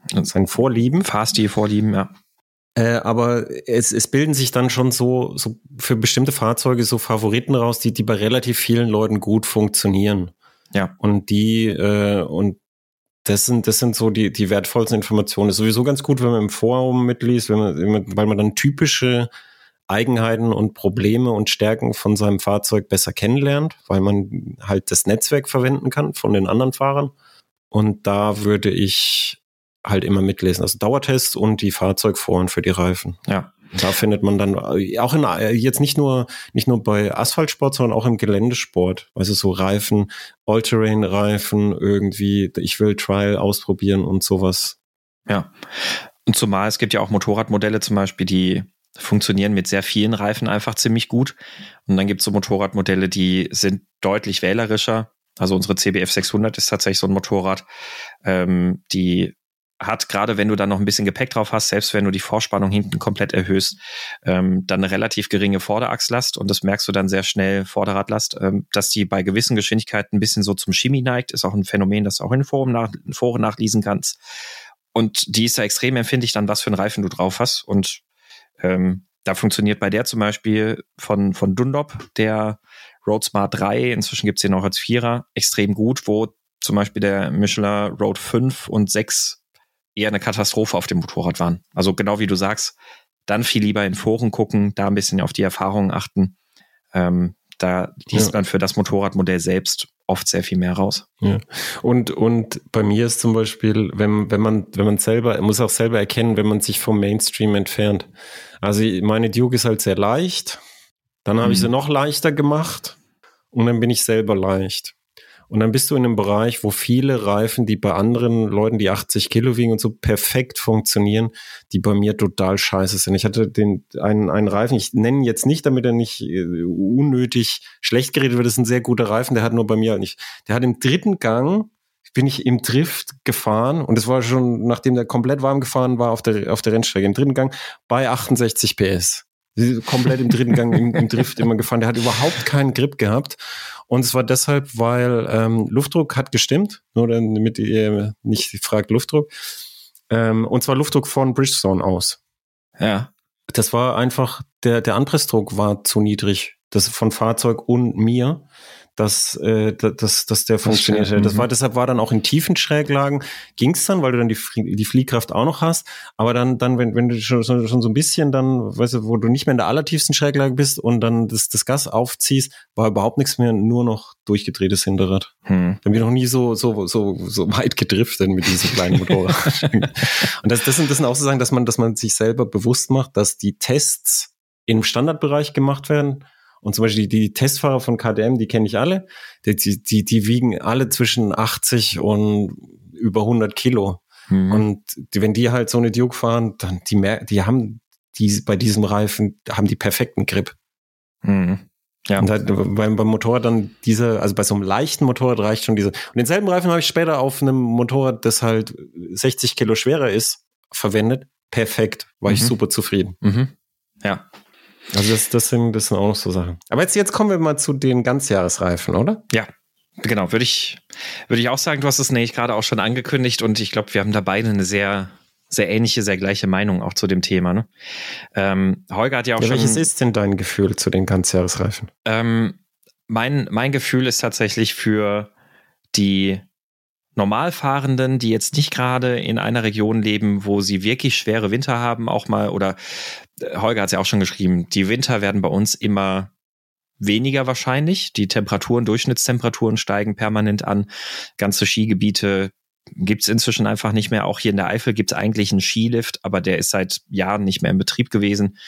seinen Vorlieben. Fahrstil-Vorlieben, ja. Äh, aber es, es bilden sich dann schon so, so für bestimmte Fahrzeuge so Favoriten raus, die, die bei relativ vielen Leuten gut funktionieren. Ja. Und die, äh, und das sind, das sind so die, die wertvollsten Informationen. Das ist sowieso ganz gut, wenn man im Forum mitliest, wenn man, wenn man, weil man dann typische Eigenheiten und Probleme und Stärken von seinem Fahrzeug besser kennenlernt, weil man halt das Netzwerk verwenden kann von den anderen Fahrern. Und da würde ich halt immer mitlesen. Also Dauertests und die Fahrzeugforen für die Reifen. Ja. Da findet man dann auch in, jetzt nicht nur, nicht nur bei Asphaltsport, sondern auch im Geländesport. Also so Reifen, All-Terrain-Reifen irgendwie, ich will Trial ausprobieren und sowas. Ja. Und zumal es gibt ja auch Motorradmodelle zum Beispiel, die funktionieren mit sehr vielen Reifen einfach ziemlich gut. Und dann gibt es so Motorradmodelle, die sind deutlich wählerischer. Also unsere C B F sechshundert ist tatsächlich so ein Motorrad, ähm, die hat, gerade wenn du dann noch ein bisschen Gepäck drauf hast, selbst wenn du die Vorspannung hinten komplett erhöhst, ähm, dann eine relativ geringe Vorderachslast und das merkst du dann sehr schnell, Vorderradlast, ähm, dass die bei gewissen Geschwindigkeiten ein bisschen so zum Shimmy neigt, ist auch ein Phänomen, das du auch in Foren, nach, in Foren nachlesen kannst. Und die ist ja extrem empfindlich dann, was für einen Reifen du drauf hast und ähm, da funktioniert bei der zum Beispiel von, von Dunlop der Road Smart drei, inzwischen gibt's den auch als Vierer, extrem gut, wo zum Beispiel der Michelin Road fünf und sechs eher eine Katastrophe auf dem Motorrad waren. Also genau wie du sagst, dann viel lieber in Foren gucken, da ein bisschen auf die Erfahrungen achten. Ähm, da liest ja. man für das Motorradmodell selbst oft sehr viel mehr raus. Ja. Und, und bei mir ist zum Beispiel, wenn, wenn man, wenn man selber, muss auch selber erkennen, wenn man sich vom Mainstream entfernt. Also meine Duke ist halt sehr leicht. Dann habe mhm. ich sie noch leichter gemacht und dann bin ich selber leicht. Und dann bist du in einem Bereich, wo viele Reifen, die bei anderen Leuten, die achtzig Kilo wiegen und so, perfekt funktionieren, die bei mir total scheiße sind. Ich hatte den einen, einen Reifen, ich nenne ihn jetzt nicht, damit er nicht äh, unnötig schlecht geredet wird, das ist ein sehr guter Reifen, der hat nur bei mir halt nicht, der hat im dritten Gang, bin ich im Drift gefahren und das war schon, nachdem der komplett warm gefahren war auf der, auf der Rennstrecke, im dritten Gang bei achtundsechzig P S. Komplett im dritten Gang im, im Drift immer gefahren. Der hat überhaupt keinen Grip gehabt. Und es war deshalb, weil ähm, Luftdruck hat gestimmt. Nur damit ihr nicht fragt, Luftdruck. Ähm, und zwar Luftdruck von Bridgestone aus. Ja. Das war einfach, der, der Anpressdruck war zu niedrig. Das von Fahrzeug und mir. Dass, äh, dass, dass der funktioniert hätte. Das war, deshalb war dann auch in tiefen Schräglagen ging's dann, weil du dann die, die Fliehkraft auch noch hast. Aber dann, dann, wenn, wenn du schon, schon so ein bisschen dann, weißt du, wo du nicht mehr in der allertiefsten Schräglage bist und dann das, das Gas aufziehst, war überhaupt nichts mehr, nur noch durchgedrehtes Hinterrad. Hm. Dann bin ich noch nie so, so, so, so weit gedriftet mit diesem kleinen Motorrad. Und das, das sind, das sind auch so Sachen, dass man, dass man sich selber bewusst macht, dass die Tests im Standardbereich gemacht werden. Und zum Beispiel die, die Testfahrer von K T M, die kenne ich alle, die, die, die wiegen alle zwischen achtzig und über hundert Kilo. Mhm. Und die, wenn die halt so eine Duke fahren, dann die, mer- die haben die bei diesem Reifen haben die perfekten Grip. Mhm. Ja. Und halt beim, beim Motorrad dann diese, also bei so einem leichten Motorrad reicht schon diese. Und denselben Reifen habe ich später auf einem Motorrad, das halt sechzig Kilo schwerer ist, verwendet. Perfekt, war mhm. ich super zufrieden. Mhm. Ja. Also das, das, sind, das sind auch noch so Sachen. Aber jetzt, jetzt kommen wir mal zu den Ganzjahresreifen, oder? Ja, genau. Würde ich, würde ich auch sagen, du hast es nämlich gerade auch schon angekündigt und ich glaube, wir haben da beide eine sehr, sehr ähnliche, sehr gleiche Meinung auch zu dem Thema. Ne? Ähm, Holger hat ja auch ja, schon... Welches ist denn dein Gefühl zu den Ganzjahresreifen? Ähm, mein, mein Gefühl ist tatsächlich für die Normalfahrenden, die jetzt nicht gerade in einer Region leben, wo sie wirklich schwere Winter haben, auch mal, oder Holger hat es ja auch schon geschrieben, die Winter werden bei uns immer weniger wahrscheinlich. Die Temperaturen, Durchschnittstemperaturen steigen permanent an. Ganze Skigebiete gibt's inzwischen einfach nicht mehr. Auch hier in der Eifel gibt's eigentlich einen Skilift, aber der ist seit Jahren nicht mehr in Betrieb gewesen.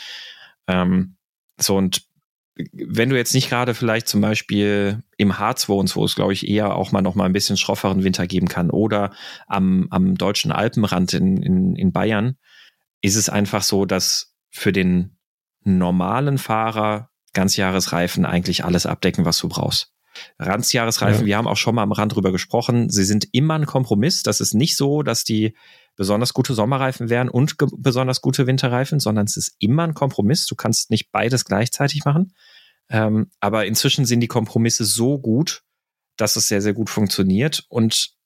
Ähm, so, und wenn du jetzt nicht gerade vielleicht zum Beispiel im Harz wohnst, wo es, glaube ich, eher auch mal noch mal ein bisschen schrofferen Winter geben kann, oder am, am deutschen Alpenrand in, in, in Bayern, ist es einfach so, dass für den normalen Fahrer Ganzjahresreifen eigentlich alles abdecken, was du brauchst. Ganzjahresreifen, ja. Wir haben auch schon mal am Rand drüber gesprochen, sie sind immer ein Kompromiss. Das ist nicht so, dass die besonders gute Sommerreifen wären und ge- besonders gute Winterreifen, sondern es ist immer ein Kompromiss. Du kannst nicht beides gleichzeitig machen. Ähm, aber inzwischen sind die Kompromisse so gut, dass es sehr, sehr gut funktioniert. Und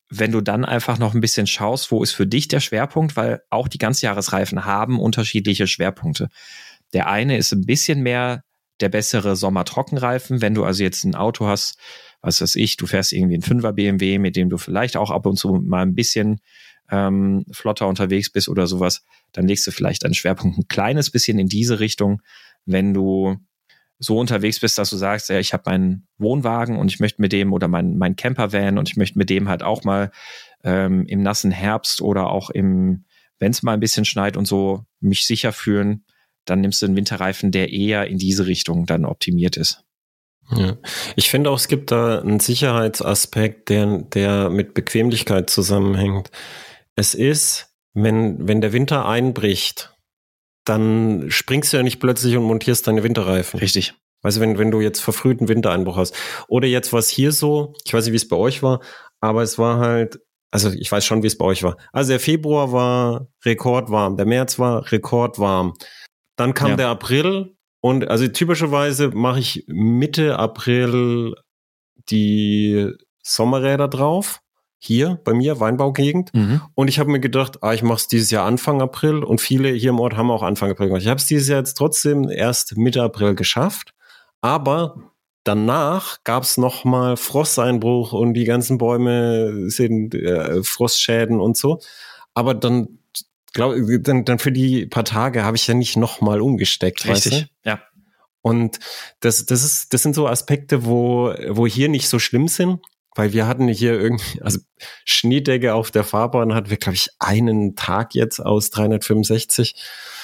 wenn du dann einfach noch ein bisschen schaust, wo ist für dich der Schwerpunkt, weil auch die Ganzjahresreifen haben unterschiedliche Schwerpunkte. Der eine ist ein bisschen mehr der bessere Sommertrockenreifen. Wenn du also jetzt ein Auto hast, was weiß ich, du fährst irgendwie einen Fünfer B M W, mit dem du vielleicht auch ab und zu mal ein bisschen ähm, flotter unterwegs bist oder sowas, dann legst du vielleicht deinen Schwerpunkt ein kleines bisschen in diese Richtung. Wenn du so unterwegs bist, dass du sagst, ja, ich habe meinen Wohnwagen und ich möchte mit dem oder mein, mein Campervan und ich möchte mit dem halt auch mal ähm, im nassen Herbst oder auch im, wenn es mal ein bisschen schneit und so, mich sicher fühlen, dann nimmst du einen Winterreifen, der eher in diese Richtung dann optimiert ist. Ja. Ich finde auch, es gibt da einen Sicherheitsaspekt, der, der mit Bequemlichkeit zusammenhängt. Es ist, wenn, wenn der Winter einbricht, dann springst du ja nicht plötzlich und montierst deine Winterreifen. Richtig. Weißt du, wenn, wenn du jetzt verfrühten Wintereinbruch hast. Oder jetzt was hier so, ich weiß nicht, wie es bei euch war, aber es war halt, also ich weiß schon, wie es bei euch war. Also der Februar war rekordwarm, der März war rekordwarm. Dann kam ja. der April und also typischerweise mache ich Mitte April die Sommerräder drauf. Hier bei mir, Weinbaugegend. Mhm. Und ich habe mir gedacht, ah, ich mache es dieses Jahr Anfang April und viele hier im Ort haben auch Anfang April gemacht. Ich habe es dieses Jahr jetzt trotzdem erst Mitte April geschafft, aber danach gab es nochmal Frosteinbruch und die ganzen Bäume sind äh, Frostschäden und so. Aber dann, glaub, dann, dann für die paar Tage habe ich ja nicht nochmal umgesteckt. Richtig, weißt du? Ja. Und das, das ist, das sind so Aspekte, wo, wo hier nicht so schlimm sind. Weil wir hatten hier irgendwie, also Schneedecke auf der Fahrbahn hatten wir, glaube ich, einen Tag jetzt aus dreihundertfünfundsechzig.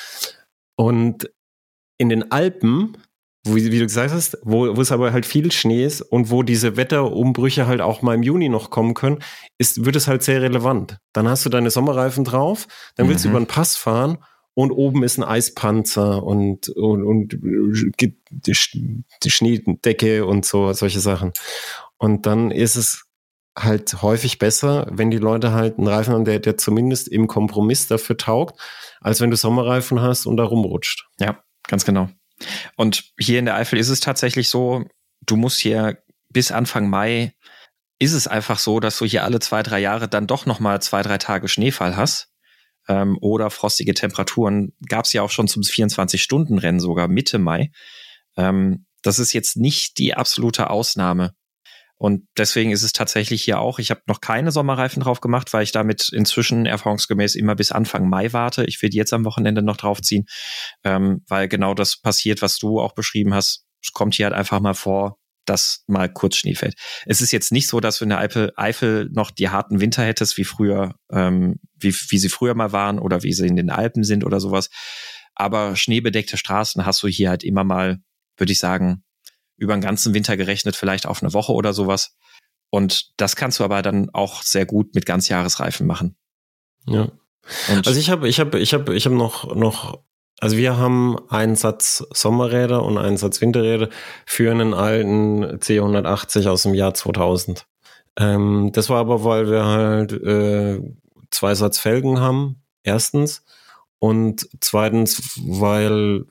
Und in den Alpen, wo, wie du gesagt hast, wo, wo es aber halt viel Schnee ist und wo diese Wetterumbrüche halt auch mal im Juni noch kommen können, ist, wird es halt sehr relevant. Dann hast du deine Sommerreifen drauf, dann willst mhm. du über einen Pass fahren und oben ist ein Eispanzer und, und, und die, die Schneedecke und so, solche Sachen. Und dann ist es halt häufig besser, wenn die Leute halt einen Reifen haben, der, der zumindest im Kompromiss dafür taugt, als wenn du Sommerreifen hast und da rumrutscht. Ja, ganz genau. Und hier in der Eifel ist es tatsächlich so, du musst hier bis Anfang Mai, ist es einfach so, dass du hier alle zwei, drei Jahre dann doch nochmal zwei, drei Tage Schneefall hast ähm, oder frostige Temperaturen. Gab es ja auch schon zum vierundzwanzig-Stunden-Rennen sogar Mitte Mai. Ähm, das ist jetzt nicht die absolute Ausnahme. Und deswegen ist es tatsächlich hier auch, ich habe noch keine Sommerreifen drauf gemacht, weil ich damit inzwischen erfahrungsgemäß immer bis Anfang Mai warte. Ich will die jetzt am Wochenende noch draufziehen, ähm, weil genau das passiert, was du auch beschrieben hast. Es kommt hier halt einfach mal vor, dass mal kurz Schnee fällt. Es ist jetzt nicht so, dass du in der Eifel, Eifel noch die harten Winter hättest, wie früher, ähm, wie, wie sie früher mal waren oder wie sie in den Alpen sind oder sowas. Aber schneebedeckte Straßen hast du hier halt immer mal, würde ich sagen, über den ganzen Winter gerechnet, vielleicht auf eine Woche oder sowas. Und das kannst du aber dann auch sehr gut mit Ganzjahresreifen machen. Ja. Und also ich habe, ich habe, ich habe, ich habe noch, noch, also wir haben einen Satz Sommerräder und einen Satz Winterräder für einen alten C hundertachtzig aus dem Jahr zweitausend. Ähm, das war aber, weil wir halt äh, zwei Satz Felgen haben, erstens. Und zweitens, weil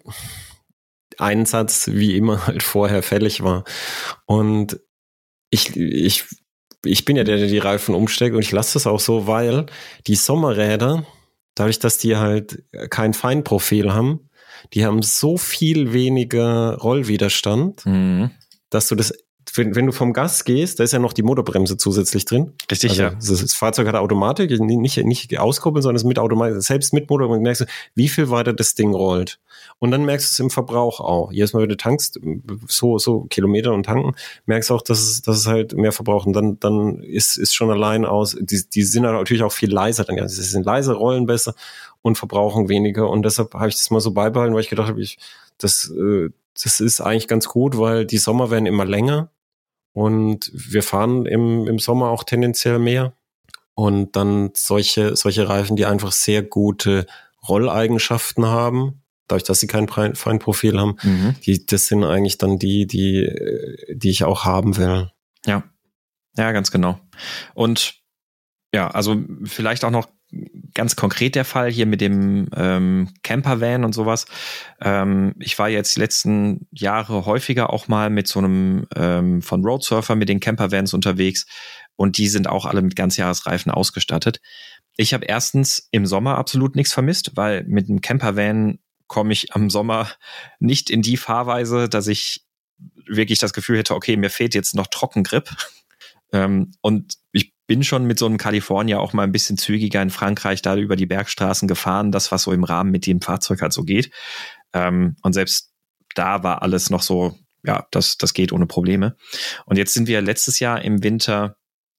ein Satz wie immer halt vorher fällig war. Und ich, ich, ich bin ja der, der die Reifen umsteckt und ich lasse das auch so, weil die Sommerräder, dadurch, dass die halt kein Feinprofil haben, die haben so viel weniger Rollwiderstand, mhm. dass du das, wenn, wenn du vom Gas gehst, da ist ja noch die Motorbremse zusätzlich drin. Richtig, also, ja. Das Fahrzeug hat Automatik, nicht, nicht auskuppeln, sondern es ist mit Automatik. Selbst mit Motorbremse merkst du, wie viel weiter das Ding rollt. Und dann merkst du es im Verbrauch auch. Jedes Mal, wenn du tankst, so, so Kilometer und tanken, merkst du auch, dass es, dass es halt mehr verbraucht. Und dann, dann ist, ist schon allein aus, die, die sind natürlich auch viel leiser. Dann, sie sind leiser, rollen besser und verbrauchen weniger. Und deshalb habe ich das mal so beibehalten, weil ich gedacht habe, ich, das, das ist eigentlich ganz gut, weil die Sommer werden immer länger. Und wir fahren im, im Sommer auch tendenziell mehr. Und dann solche, solche Reifen, die einfach sehr gute Rolleigenschaften haben, dadurch, dass sie kein Feinprofil haben, mhm. die, das sind eigentlich dann die, die, die ich auch haben will. Ja, ja, ganz genau. Und ja, also vielleicht auch noch ganz konkret der Fall hier mit dem ähm, Campervan und sowas. Ähm, ich war jetzt die letzten Jahre häufiger auch mal mit so einem ähm, von Roadsurfer mit den Campervans unterwegs und die sind auch alle mit Ganzjahresreifen ausgestattet. Ich habe erstens im Sommer absolut nichts vermisst, weil mit einem Campervan komme ich am Sommer nicht in die Fahrweise, dass ich wirklich das Gefühl hätte, okay, mir fehlt jetzt noch Trockengrip. Ähm, und ich bin schon mit so einem California auch mal ein bisschen zügiger in Frankreich da über die Bergstraßen gefahren, das, was so im Rahmen mit dem Fahrzeug halt so geht. Ähm, und selbst da war alles noch so, ja, das, das geht ohne Probleme. Und jetzt sind wir letztes Jahr im Winter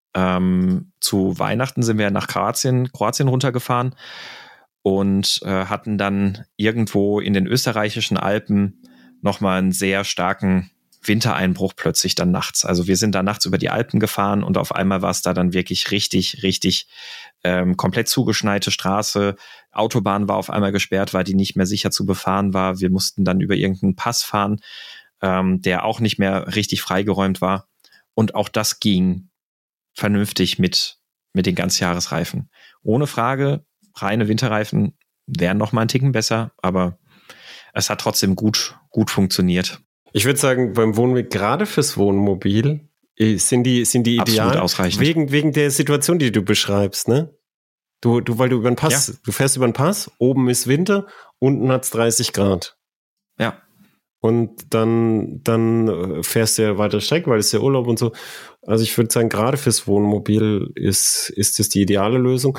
ähm, zu Weihnachten sind wir nach Kroatien, Kroatien runtergefahren und äh, hatten dann irgendwo in den österreichischen Alpen nochmal einen sehr starken Wintereinbruch plötzlich dann nachts. Also wir sind da nachts über die Alpen gefahren und auf einmal war es da dann wirklich richtig, richtig ähm, komplett zugeschneite Straße. Autobahn war auf einmal gesperrt, weil die nicht mehr sicher zu befahren war. Wir mussten dann über irgendeinen Pass fahren, ähm, der auch nicht mehr richtig freigeräumt war. Und auch das ging vernünftig mit, mit den Ganzjahresreifen. Ohne Frage, reine Winterreifen wären noch mal einen Ticken besser, aber es hat trotzdem gut, gut funktioniert. Ich würde sagen, beim Wohnweg, gerade fürs Wohnmobil, sind die, sind die ideal. Absolut ausreichend. Wegen, wegen der Situation, die du beschreibst, ne? Du, du, weil du über den Pass, ja. du fährst über den Pass, oben ist Winter, unten hat's dreißig Grad. Ja. Und dann, dann fährst du ja weiter Strecke, weil es ja Urlaub und so. Also ich würde sagen, gerade fürs Wohnmobil ist, ist das die ideale Lösung.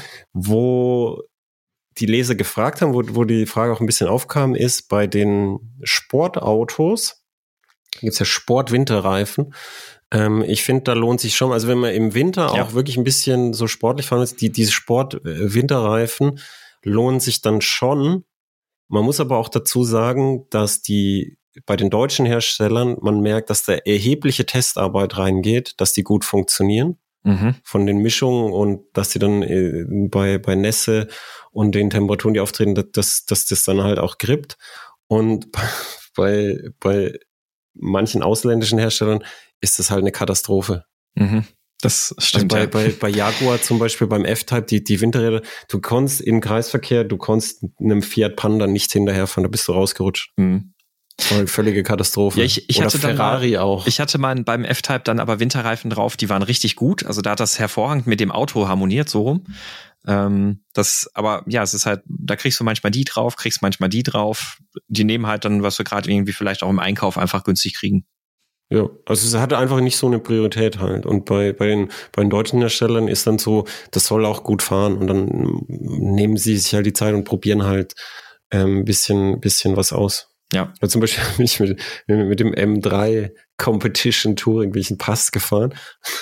Wo die Leser gefragt haben, wo, wo die Frage auch ein bisschen aufkam, ist bei den Sportautos, da gibt's ja Sport-Winterreifen. Ähm, ich finde, da lohnt sich schon, also wenn man im Winter ja. auch wirklich ein bisschen so sportlich fahren will, die, diese Sport-Winterreifen lohnen sich dann schon. Man muss aber auch dazu sagen, dass die bei den deutschen Herstellern, man merkt, dass da erhebliche Testarbeit reingeht, dass die gut funktionieren. Mhm. Von den Mischungen und dass die dann äh, bei, bei Nässe und den Temperaturen, die auftreten, dass, dass das dann halt auch grippt. Und bei, bei manchen ausländischen Herstellern ist das halt eine Katastrophe. Mhm. Das stimmt. Also bei, ja. bei, bei Jaguar zum Beispiel, beim F-Type, die, die Winterräder, du konntest im Kreisverkehr, du konntest einem Fiat Panda nicht hinterherfahren, da bist du rausgerutscht. Mhm. Eine völlige Katastrophe. Ja, ich, ich Oder hatte Ferrari dann mal, auch. Ich hatte mal beim F-Type dann aber Winterreifen drauf, die waren richtig gut. Also da hat das hervorragend mit dem Auto harmoniert, so rum. Ähm, das, aber ja, es ist halt, da kriegst du manchmal die drauf, kriegst manchmal die drauf. Die nehmen halt dann, was wir gerade irgendwie vielleicht auch im Einkauf einfach günstig kriegen. Ja, also es hatte einfach nicht so eine Priorität halt. Und bei, bei den, bei den deutschen Herstellern ist dann so, das soll auch gut fahren. Und dann nehmen sie sich halt die Zeit und probieren halt ein ähm, bisschen, bisschen was aus. Ja. ja. Zum Beispiel bin ich mit, mit dem M drei Competition Touring bin ich einen Pass gefahren.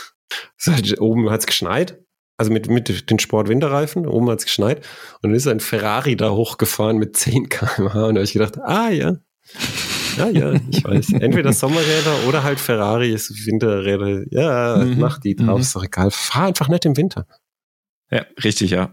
Halt, oben hat's geschneit. Also mit, mit den Sport-Winterreifen. Oben hat's geschneit. Und dann ist ein Ferrari da hochgefahren mit zehn Kilometer pro Stunde. Und da habe ich gedacht, ah ja. Ja, ja, ich weiß. Entweder Sommerräder oder halt Ferrari ist Winterräder. Ja, mhm. mach die drauf, mhm. ist doch egal. Fahr einfach nicht im Winter. Ja, richtig, ja.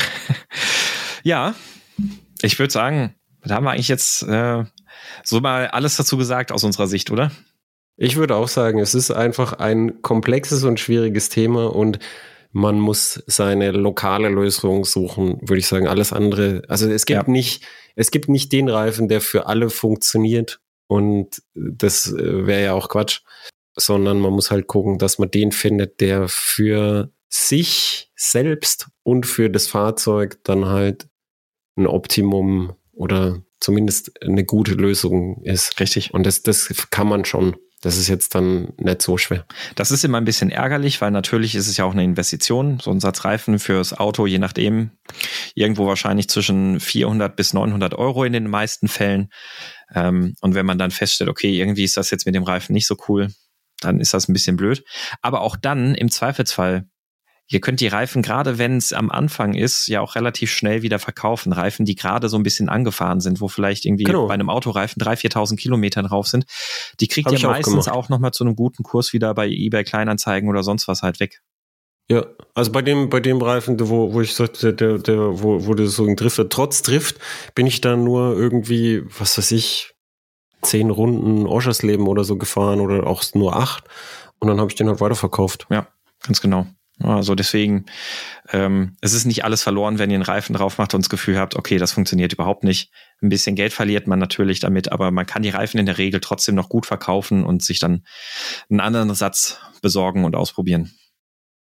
Ja, ich würde sagen, da haben wir eigentlich jetzt äh, so mal alles dazu gesagt aus unserer Sicht, oder? Ich würde auch sagen, es ist einfach ein komplexes und schwieriges Thema und man muss seine lokale Lösung suchen, würde ich sagen. Alles andere, also es gibt ja. nicht, es gibt nicht den Reifen, der für alle funktioniert und das wäre ja auch Quatsch, sondern man muss halt gucken, dass man den findet, der für sich selbst und für das Fahrzeug dann halt ein Optimum oder zumindest eine gute Lösung ist. Richtig. Und das, das kann man schon. Das ist jetzt dann nicht so schwer. Das ist immer ein bisschen ärgerlich, weil natürlich ist es ja auch eine Investition. So ein Satz Reifen fürs Auto, je nachdem, irgendwo wahrscheinlich zwischen vierhundert bis neunhundert Euro in den meisten Fällen. Und wenn man dann feststellt, okay, irgendwie ist das jetzt mit dem Reifen nicht so cool, dann ist das ein bisschen blöd. Aber auch dann im Zweifelsfall, ihr könnt die Reifen, gerade wenn es am Anfang ist, ja auch relativ schnell wieder verkaufen. Reifen, die gerade so ein bisschen angefahren sind, wo vielleicht irgendwie genau. bei einem Autoreifen dreitausend, viertausend Kilometer drauf sind, die kriegt Hab ihr meistens auch, auch nochmal zu einem guten Kurs wieder bei eBay Kleinanzeigen oder sonst was halt weg. Ja, also bei dem, bei dem Reifen, wo, wo ich sagte, der, der, wo, wo das so ein Drift, trotz Drift, bin ich dann nur irgendwie, was weiß ich, zehn Runden Oschersleben oder so gefahren oder auch nur acht und dann habe ich den halt weiterverkauft. Ja, ganz genau. Also deswegen, ähm, es ist nicht alles verloren, wenn ihr einen Reifen drauf macht und das Gefühl habt, okay, das funktioniert überhaupt nicht. Ein bisschen Geld verliert man natürlich damit, aber man kann die Reifen in der Regel trotzdem noch gut verkaufen und sich dann einen anderen Satz besorgen und ausprobieren.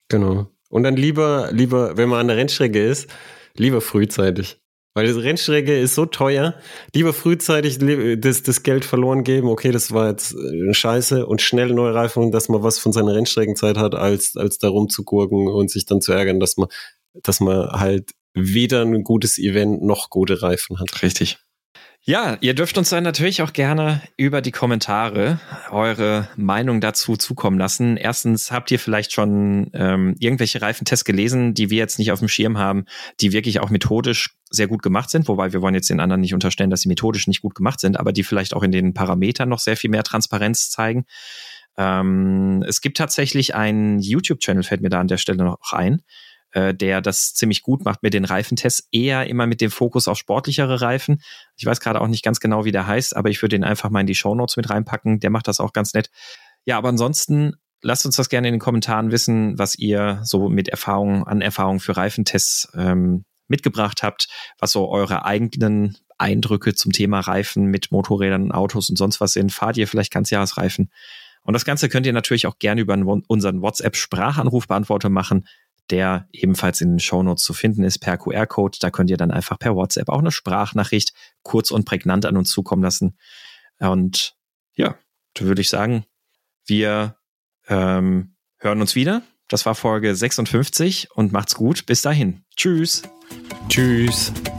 Genau. Und dann lieber, lieber, wenn man an der Rennstrecke ist, lieber frühzeitig. Weil die Rennstrecke ist so teuer, lieber frühzeitig das, das Geld verloren geben, okay, das war jetzt scheiße und schnell neue Reifen, dass man was von seiner Rennstreckenzeit hat, als, als da rumzugurken und sich dann zu ärgern, dass man, dass man halt weder ein gutes Event noch gute Reifen hat. Richtig. Ja, ihr dürft uns dann natürlich auch gerne über die Kommentare eure Meinung dazu zukommen lassen. Erstens, habt ihr vielleicht schon ähm, irgendwelche Reifentests gelesen, die wir jetzt nicht auf dem Schirm haben, die wirklich auch methodisch sehr gut gemacht sind, wobei wir wollen jetzt den anderen nicht unterstellen, dass sie methodisch nicht gut gemacht sind, aber die vielleicht auch in den Parametern noch sehr viel mehr Transparenz zeigen. Ähm, es gibt tatsächlich einen YouTube-Channel, fällt mir da an der Stelle noch ein, der das ziemlich gut macht mit den Reifentests, eher immer mit dem Fokus auf sportlichere Reifen. Ich weiß gerade auch nicht ganz genau, wie der heißt, aber ich würde den einfach mal in die Shownotes mit reinpacken. Der macht das auch ganz nett. Ja, aber ansonsten lasst uns das gerne in den Kommentaren wissen, was ihr so mit Erfahrungen, an Erfahrungen für Reifentests ähm, mitgebracht habt, was so eure eigenen Eindrücke zum Thema Reifen mit Motorrädern, Autos und sonst was sind. Fahrt ihr vielleicht Ganzjahresreifen? Und das Ganze könnt ihr natürlich auch gerne über unseren WhatsApp-Sprachanrufbeantworter machen, der ebenfalls in den Shownotes zu finden ist per Q R-Code. Da könnt ihr dann einfach per WhatsApp auch eine Sprachnachricht kurz und prägnant an uns zukommen lassen. Und ja, da würde ich sagen, wir ähm, hören uns wieder. Das war Folge sechsundfünfzig und macht's gut. Bis dahin. Tschüss. Tschüss.